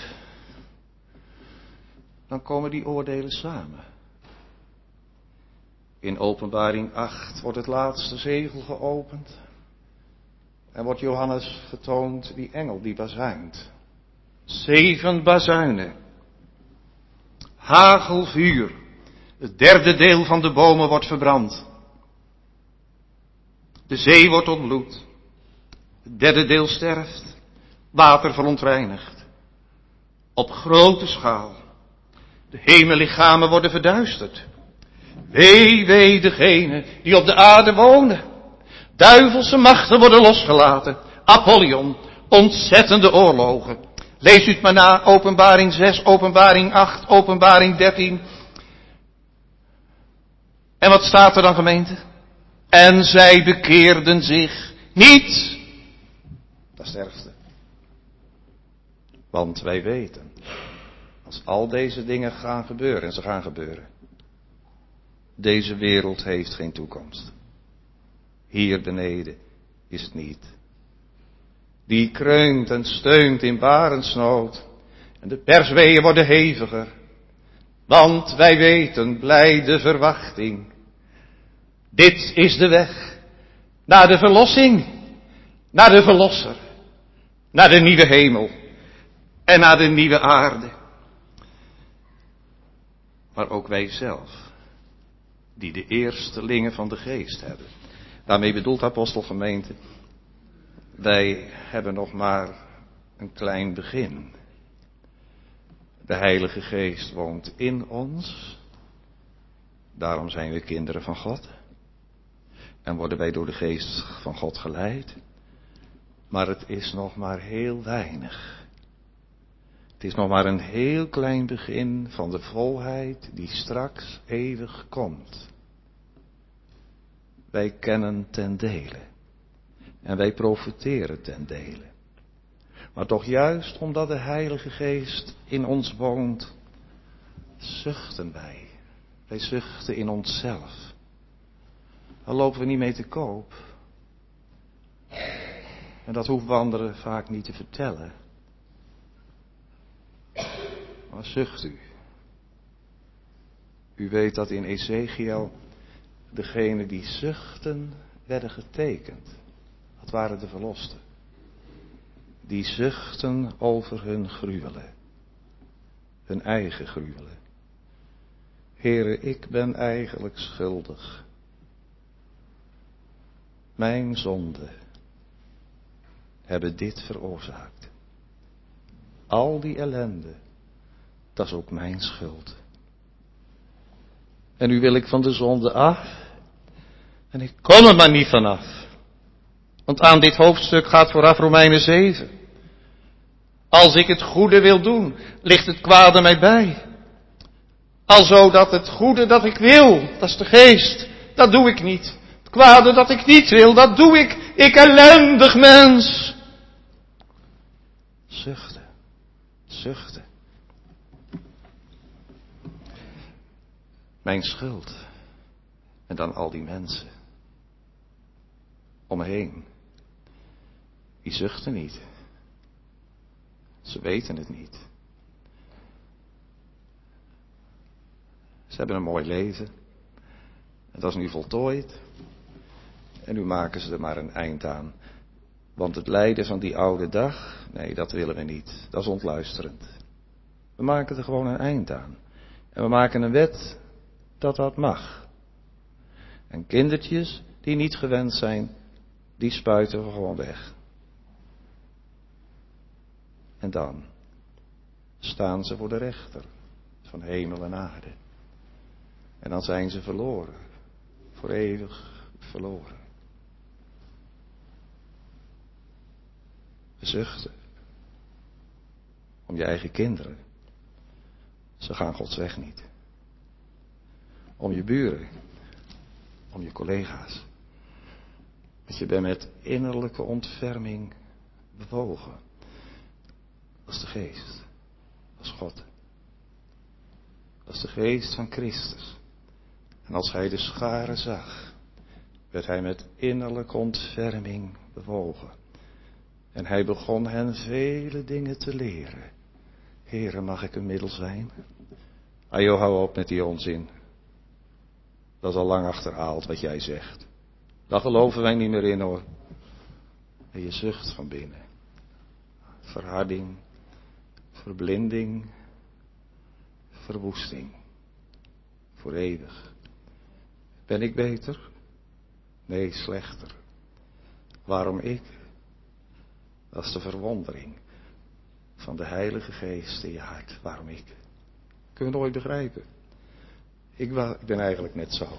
Speaker 2: Dan komen die oordelen samen. In Openbaring acht wordt het laatste zegel geopend. En wordt Johannes getoond die engel die bazuint. Zeven bazuinen. Hagelvuur Het derde deel van de bomen wordt verbrand. De zee wordt tot bloed. Het derde deel sterft. Water verontreinigt. Op grote schaal. De hemellichamen worden verduisterd. Wee, wee degenen die op de aarde wonen. Duivelse machten worden losgelaten. Apollyon, ontzettende oorlogen. Lees u het maar na, Openbaring zes, Openbaring acht, Openbaring dertien. En wat staat er dan, gemeente? En zij bekeerden zich niet. Dat sterfte. Want wij weten, als al deze dingen gaan gebeuren, en ze gaan gebeuren, deze wereld heeft geen toekomst. Hier beneden is het niet. Die kreunt en steunt in barensnood. En de persweeën worden heviger. Want wij weten, blijde verwachting. Dit is de weg naar de verlossing. Naar de verlosser. Naar de nieuwe hemel. En naar de nieuwe aarde. Maar ook wij zelf. Die de eerstelingen van de geest hebben. Daarmee bedoelt apostelgemeente. Wij hebben nog maar een klein begin. De Heilige Geest woont in ons. Daarom zijn we kinderen van God. En worden wij door de Geest van God geleid. Maar het is nog maar heel weinig. Het is nog maar een heel klein begin van de volheid die straks eeuwig komt. Wij kennen ten dele. En wij profiteren ten dele. Maar toch juist omdat de Heilige Geest in ons woont, zuchten wij. Wij zuchten in onszelf. Daar lopen we niet mee te koop. En dat hoeft we anderen vaak niet te vertellen. Maar zucht u. U weet dat in Ezekiel degenen die zuchten werden getekend. Dat waren de verlosten. Die zuchten over hun gruwelen. Hun eigen gruwelen. Heere, ik ben eigenlijk schuldig. Mijn zonden hebben dit veroorzaakt. Al die ellende, dat is ook mijn schuld. En nu wil ik van de zonde af. En ik kom er maar niet vanaf. Want aan dit hoofdstuk gaat vooraf Romeinen zeven. Als ik het goede wil doen, ligt het kwade mij bij. Alzo dat het goede dat ik wil, dat is de geest, dat doe ik niet. Het kwade dat ik niet wil, dat doe ik. Ik ellendig mens. Zuchten, zuchten. Mijn schuld. En dan al die mensen. Om me heen. Die zuchten niet. Ze weten het niet. Ze hebben een mooi leven. En dat is nu voltooid. En nu maken ze er maar een eind aan. Want het lijden van die oude dag, nee, dat willen we niet. Dat is ontluisterend. We maken er gewoon een eind aan. En we maken een wet dat dat mag. En kindertjes die niet gewend zijn, die spuiten we gewoon weg. En dan staan ze voor de rechter van hemel en aarde. En dan zijn ze verloren. Voor eeuwig verloren. Zuchten. Om je eigen kinderen. Ze gaan Gods weg niet. Om je buren. Om je collega's. Want je bent met innerlijke ontferming bewogen. Dat is de geest. Dat is God. Dat is de geest van Christus. En als hij de scharen zag, werd hij met innerlijke ontferming bewogen. En hij begon hen vele dingen te leren. Heere, mag ik een middel zijn? Ah joh, hou op met die onzin. Dat is al lang achterhaald wat jij zegt. Daar geloven wij niet meer in hoor. En je zucht van binnen. Verharding, verblinding, verwoesting. voor eeuwig. Ben ik beter? Nee, slechter. Waarom ik? Dat is de verwondering van de Heilige Geest in je hart. Waarom ik? Kunnen we nooit begrijpen. Ik ben eigenlijk net zo.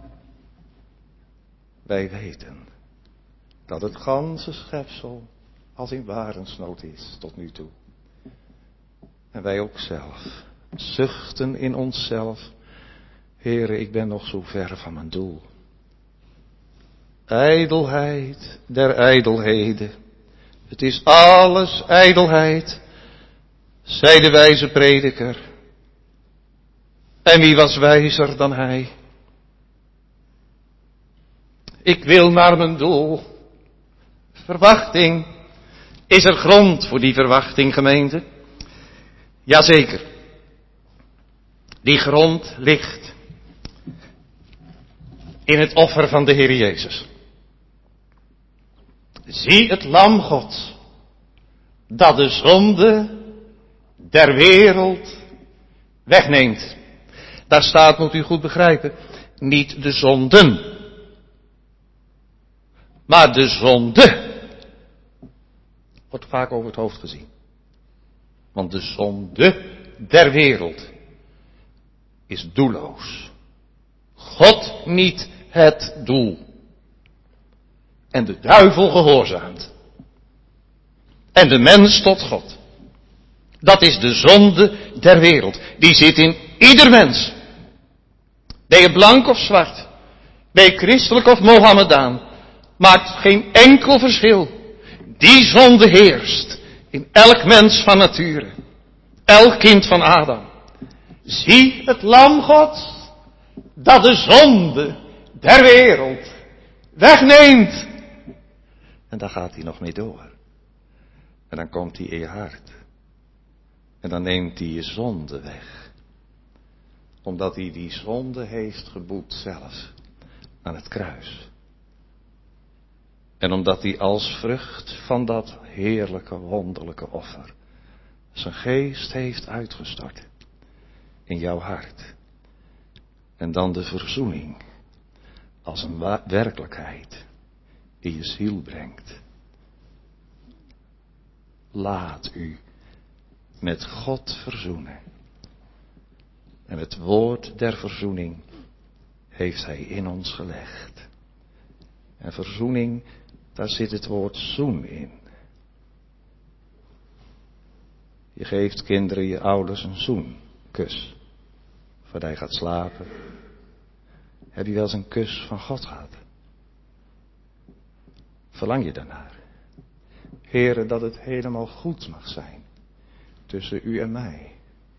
Speaker 2: Wij weten dat het ganse schepsel als in warensnood is tot nu toe. En wij ook zelf zuchten in onszelf. Heere, ik ben nog zo ver van mijn doel. Ijdelheid der ijdelheden. Het is alles ijdelheid, zei de wijze prediker. En wie was wijzer dan hij? Ik wil naar mijn doel. Verwachting. Is er grond voor die verwachting, gemeente? Jazeker. Die grond ligt in het offer van de Heer Jezus. Zie het lam Gods, dat de zonde der wereld wegneemt. Daar staat, moet u goed begrijpen, niet de zonden, maar de zonde. Wordt vaak over het hoofd gezien. Want de zonde der wereld is doelloos. God niet het doel. En de duivel gehoorzaamt. En de mens tot God. Dat is de zonde der wereld. Die zit in ieder mens. Ben je blank of zwart? Ben je christelijk of Mohammedaan? Maakt geen enkel verschil. Die zonde heerst in elk mens van nature. Elk kind van Adam. Zie het lam Gods, dat de zonde der wereld wegneemt. En daar gaat hij nog mee door. En dan komt hij in je hart. En dan neemt hij je zonde weg. Omdat hij die zonde heeft geboet zelf. Aan het kruis. En omdat hij als vrucht van dat heerlijke, wonderlijke offer zijn geest heeft uitgestort in jouw hart. En dan de verzoening als een wa- werkelijkheid in je ziel brengt. Laat u met God verzoenen. En het woord der verzoening heeft hij in ons gelegd. En verzoening, daar zit het woord zoen in. Je geeft kinderen, je ouders een zoen, kus, voordat hij gaat slapen. Heb je wel eens een kus van God gehad? Verlang je daarnaar? Heere, dat het helemaal goed mag zijn tussen u en mij.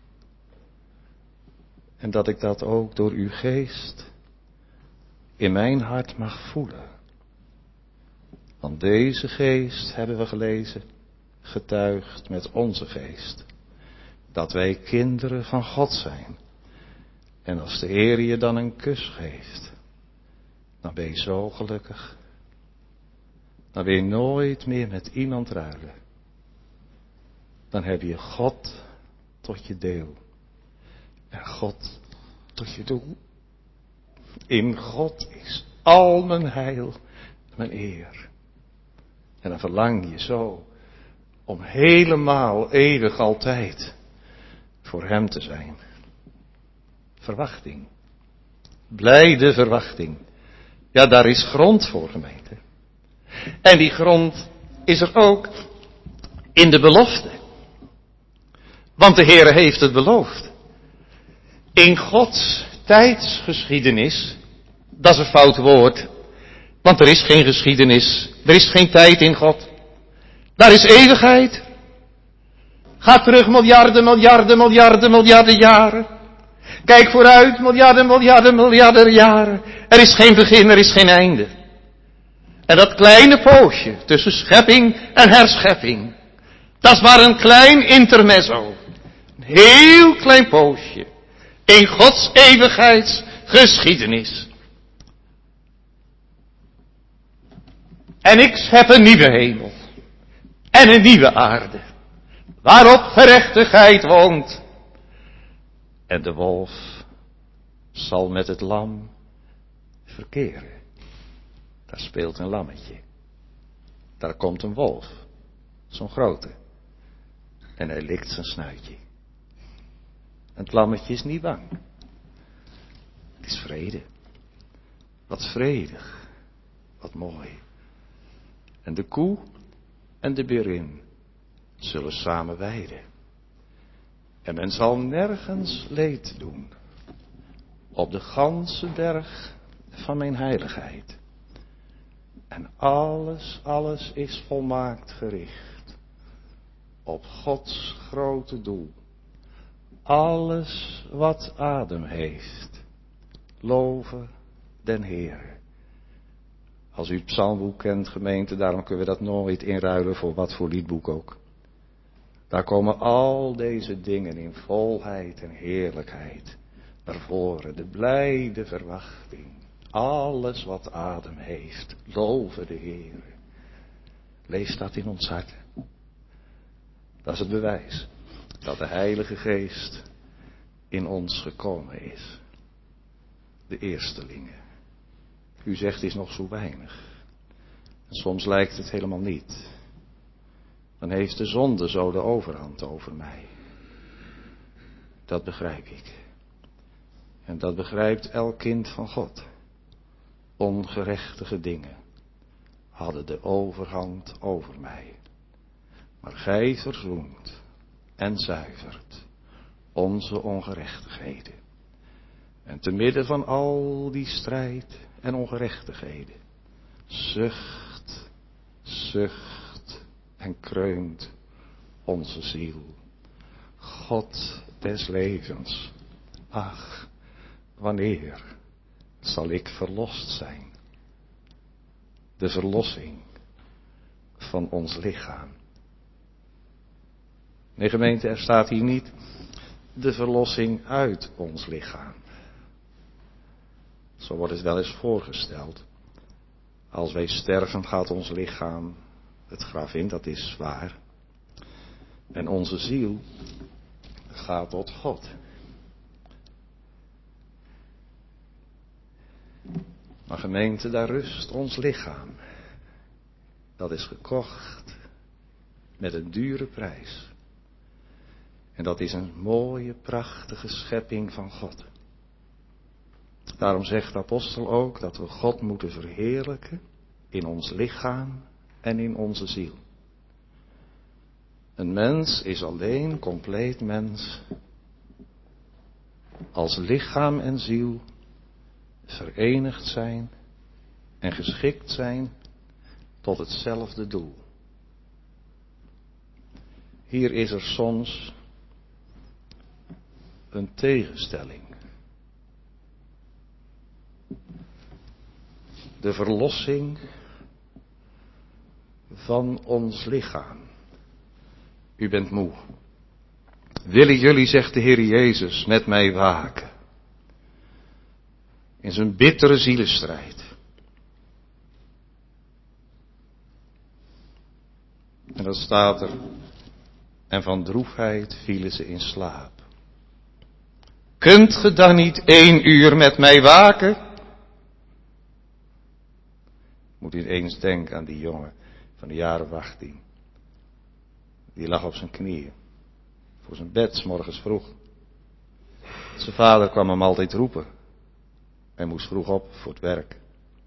Speaker 2: En dat ik dat ook door uw geest in mijn hart mag voelen. Want deze geest, hebben we gelezen, getuigt met onze geest. Dat wij kinderen van God zijn. En als de Heer je dan een kus geeft, dan ben je zo gelukkig. Dan wil je nooit meer met iemand ruilen. Dan heb je God tot je deel. En God tot je doel. In God is al mijn heil, mijn eer. En dan verlang je zo om helemaal, eeuwig, altijd voor hem te zijn. Verwachting. Blijde verwachting. Ja, daar is grond voor, gemeente. En die grond is er ook in de belofte. Want de Heere heeft het beloofd. In Gods tijdsgeschiedenis, dat is een fout woord. Want er is geen geschiedenis. Er is geen tijd in God. Daar is eeuwigheid. Ga terug miljarden, miljarden, miljarden, miljarden jaren. Kijk vooruit miljarden, miljarden, miljarden jaren. Er is geen begin, er is geen einde. En dat kleine poosje tussen schepping en herschepping. Dat is maar een klein intermezzo. Een heel klein poosje. In Gods eeuwigheidsgeschiedenis. En ik schep een nieuwe hemel. En een nieuwe aarde. Waarop gerechtigheid woont. En de wolf zal met het lam verkeren. Daar speelt een lammetje. Daar komt een wolf, zo'n grote. En hij likt zijn snuitje. Het lammetje is niet bang. Het is vrede. Wat vredig. Wat mooi. En de koe en de berin zullen samen weiden. En men zal nergens leed doen. Op de ganse berg van mijn heiligheid. En alles, alles is volmaakt gericht. Op Gods grote doel. Alles wat adem heeft. Loven den Heer. Als u het psalmboek kent, gemeente, daarom kunnen we dat nooit inruilen voor wat voor liedboek ook. Daar komen al deze dingen in volheid en heerlijkheid naar voren. De blijde verwachting. Alles wat adem heeft. Loven de Heer. Lees dat in ons hart. Dat is het bewijs dat de Heilige Geest in ons gekomen is. De eerstelingen. U zegt is nog zo weinig. En soms lijkt het helemaal niet. Dan heeft de zonde zo de overhand over mij. Dat begrijp ik. En dat begrijpt elk kind van God. Ongerechtige dingen hadden de overhand over mij. Maar gij verzoent en zuivert onze ongerechtigheden. En te midden van al die strijd en ongerechtigheden, zucht, zucht en kreunt onze ziel. God des levens, ach, wanneer zal ik verlost zijn? De verlossing van ons lichaam. Nee, gemeente, er staat hier niet de verlossing uit ons lichaam. Zo wordt het wel eens voorgesteld. Als wij sterven gaat ons lichaam het graf in, dat is waar. En onze ziel gaat tot God. Maar gemeente, daar rust ons lichaam. Dat is gekocht met een dure prijs. En dat is een mooie, prachtige schepping van God. Daarom zegt de apostel ook dat we God moeten verheerlijken in ons lichaam en in onze ziel. Een mens is alleen compleet mens als lichaam en ziel verenigd zijn en geschikt zijn tot hetzelfde doel. Hier is er soms een tegenstelling. De verlossing van ons lichaam. U bent moe. Willen jullie, zegt de Heer Jezus, met mij waken? In zijn bittere zielenstrijd. En dan staat er, en van droefheid vielen ze in slaap. Kunt ge dan niet één uur met mij waken? Moet u eens denken aan die jongen van de jaren achttien. Die lag op zijn knieën. Voor zijn bed, 's morgens vroeg. Zijn vader kwam hem altijd roepen. Hij moest vroeg op voor het werk.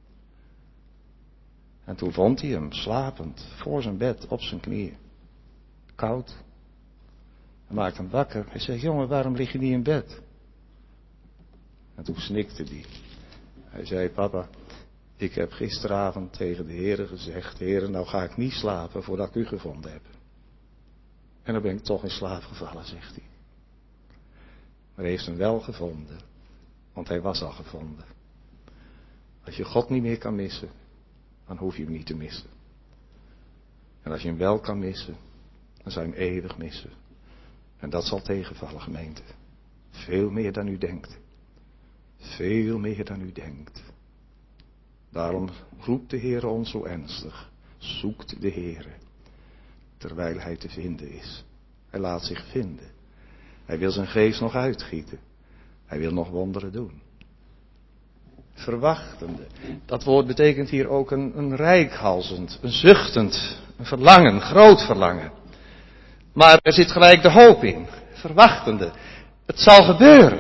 Speaker 2: En toen vond hij hem slapend voor zijn bed op zijn knieën. Koud. Hij maakte hem wakker. Hij zei, jongen, waarom lig je niet in bed? En toen snikte hij. Hij zei, papa, ik heb gisteravond tegen de Heere gezegd, Heere, nou ga ik niet slapen voordat ik u gevonden heb. En dan ben ik toch in slaap gevallen, zegt hij. Maar hij heeft hem wel gevonden, want hij was al gevonden. Als je God niet meer kan missen, dan hoef je hem niet te missen. En als je hem wel kan missen, dan zou je hem eeuwig missen. En dat zal tegenvallen, gemeente. Veel meer dan u denkt. Veel meer dan u denkt. Daarom roept de Heer ons zo ernstig. Zoekt de Heer, terwijl hij te vinden is. Hij laat zich vinden. Hij wil zijn geest nog uitgieten. Hij wil nog wonderen doen. verwachtende. Dat woord betekent hier ook een, een reikhalzend, een zuchtend, een verlangen, groot verlangen. Maar er zit gelijk de hoop in, verwachtende. Het zal gebeuren.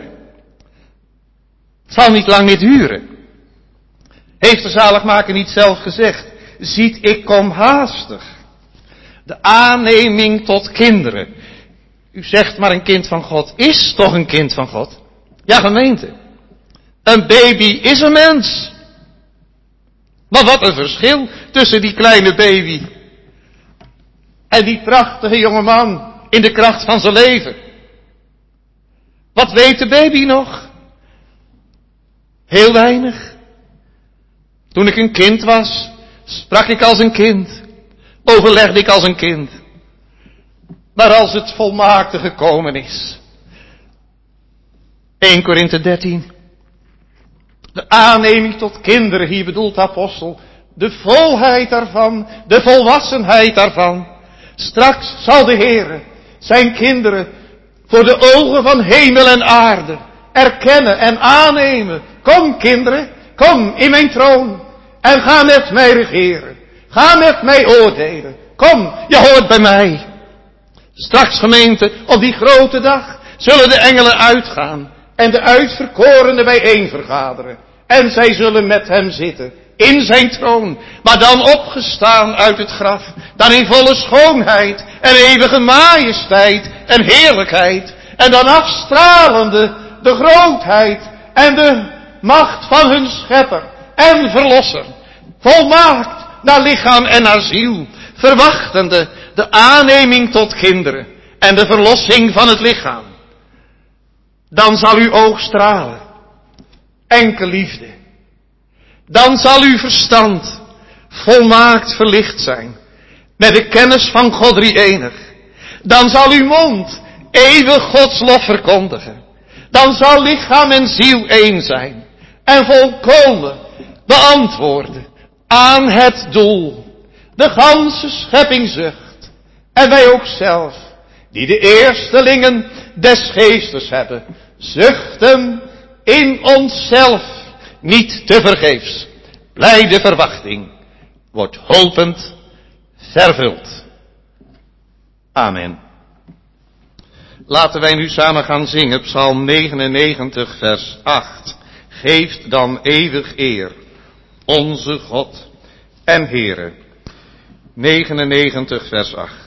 Speaker 2: Het zal niet lang meer duren. Heeft de zaligmaker niet zelf gezegd, ziet ik kom haastig. De aanneming tot kinderen. U zegt maar een kind van God is toch een kind van God? Ja, gemeente. Een baby is een mens. Maar wat een verschil tussen die kleine baby en die prachtige jonge man in de kracht van zijn leven. Wat weet de baby nog? Heel weinig. Toen ik een kind was, sprak ik als een kind, overlegde ik als een kind. Maar als het volmaakte gekomen is, Eerste Korinthe dertien, de aanneming tot kinderen, hier bedoelt de apostel, de volheid daarvan, de volwassenheid daarvan. Straks zal de Heere zijn kinderen voor de ogen van hemel en aarde erkennen en aannemen. Kom kinderen, kom in mijn troon en ga met mij regeren. Ga met mij oordelen. Kom, je hoort bij mij. Straks gemeente, op die grote dag zullen de engelen uitgaan en de uitverkorenen bijeen vergaderen. En zij zullen met hem zitten in zijn troon, maar dan opgestaan uit het graf, dan in volle schoonheid en eeuwige majesteit en heerlijkheid, en dan afstralende de grootheid en de macht van hun schepper en verlosser, volmaakt naar lichaam en naar ziel, verwachtende de aanneming tot kinderen en de verlossing van het lichaam. Dan zal uw oog stralen, enkel liefde. Dan zal uw verstand volmaakt verlicht zijn met de kennis van God drie-enig. Dan zal uw mond eeuwig Gods lof verkondigen. Dan zal lichaam en ziel één zijn en volkomen beantwoorden aan het doel. De ganse schepping zucht en wij ook zelf, die de eerstelingen des geestes hebben, zuchten in onszelf niet te vergeefs. Blijde verwachting wordt hopend vervuld. Amen. Laten wij nu samen gaan zingen, Psalm negenennegentig, vers acht. Geeft dan eeuwig eer, onze God en Heere. negenennegentig, vers acht.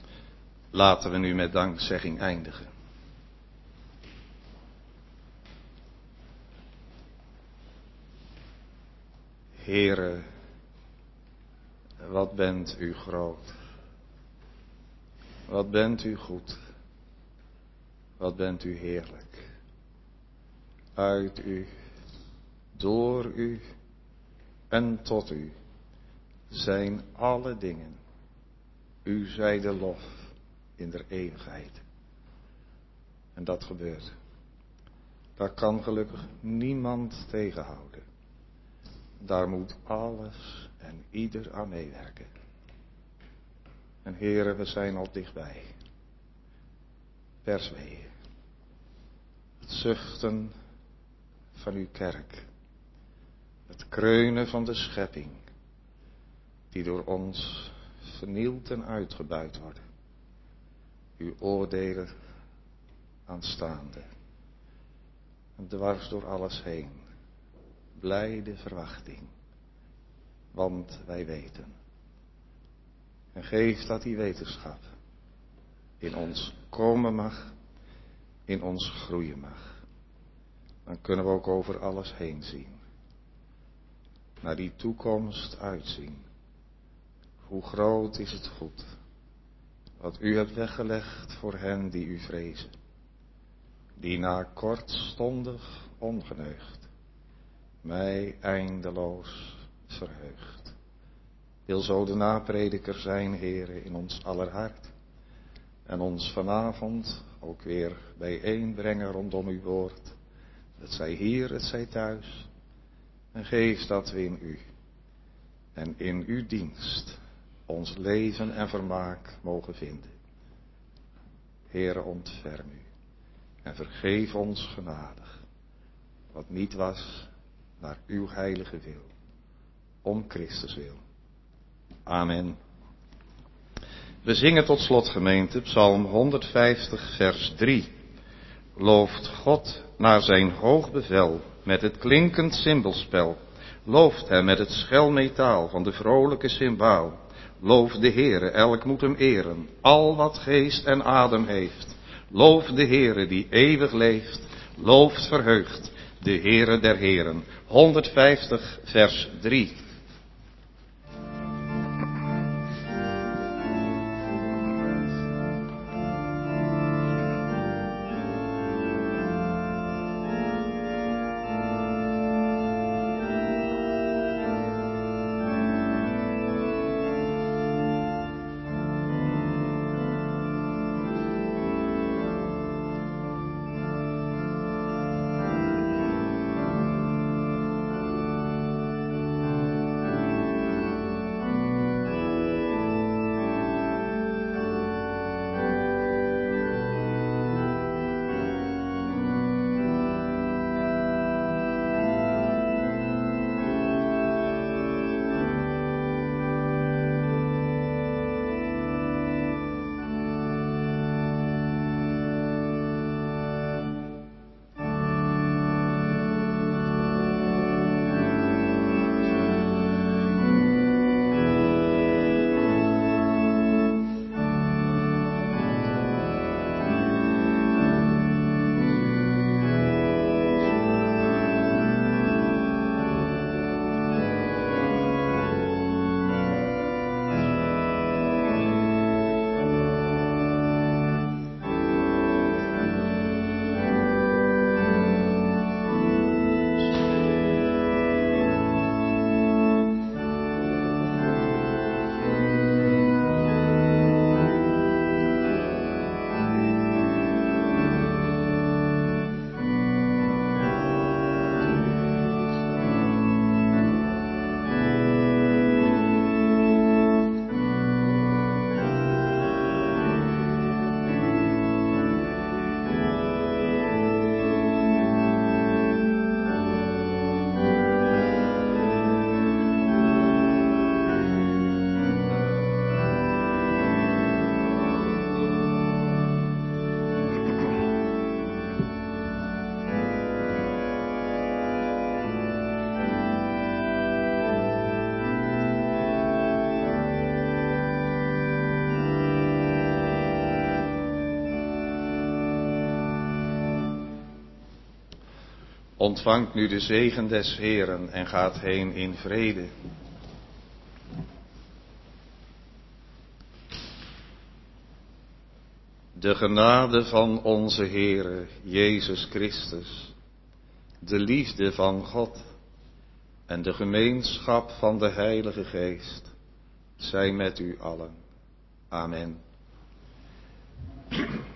Speaker 2: Laten we nu met dankzegging eindigen. Heere, wat bent u groot. Wat bent u goed. Wat bent u heerlijk. Uit u, door u en tot u zijn alle dingen. U zij de lof in der eeuwigheid. En dat gebeurt. Daar kan gelukkig niemand tegenhouden. Daar moet alles en ieder aan meewerken. En Heere, we zijn al dichtbij. Persweeën. Het zuchten van uw kerk. Het kreunen van de schepping. Die door ons vernield en uitgebuit worden. Uw oordelen aanstaande. En dwars door alles heen. Blijde verwachting. Want wij weten. En geef dat die wetenschap in ons komen mag, in ons groeien mag. Dan kunnen we ook over alles heen zien. Naar die toekomst uitzien. Hoe groot is het goed, wat u hebt weggelegd voor hen die u vrezen. Die na kortstondig ongeneugd mij eindeloos verheugt. Wil zo de naprediker zijn, Heere, in ons aller hart. En ons vanavond ook weer bijeenbrengen rondom uw woord. Het zij hier, het zij thuis. En geef dat we in u en in uw dienst ons leven en vermaak mogen vinden. Heere, ontferm u en vergeef ons genadig wat niet was naar uw heilige wil, om Christus wil. Amen. We zingen tot slot, gemeente, Psalm honderdvijftig, vers drie. Looft God naar zijn hoog bevel met het klinkend cymbelspel. Looft hem met het schel metaal van de vrolijke cymbaal. Loof de Heere, elk moet hem eren, al wat geest en adem heeft. Loof de Heere die eeuwig leeft, looft verheugd de Heere der Heren. honderdvijftig, vers drie. Ontvangt nu de zegen des Heeren en gaat heen in vrede. De genade van onze Heere Jezus Christus, de liefde van God en de gemeenschap van de Heilige Geest zij met u allen. Amen.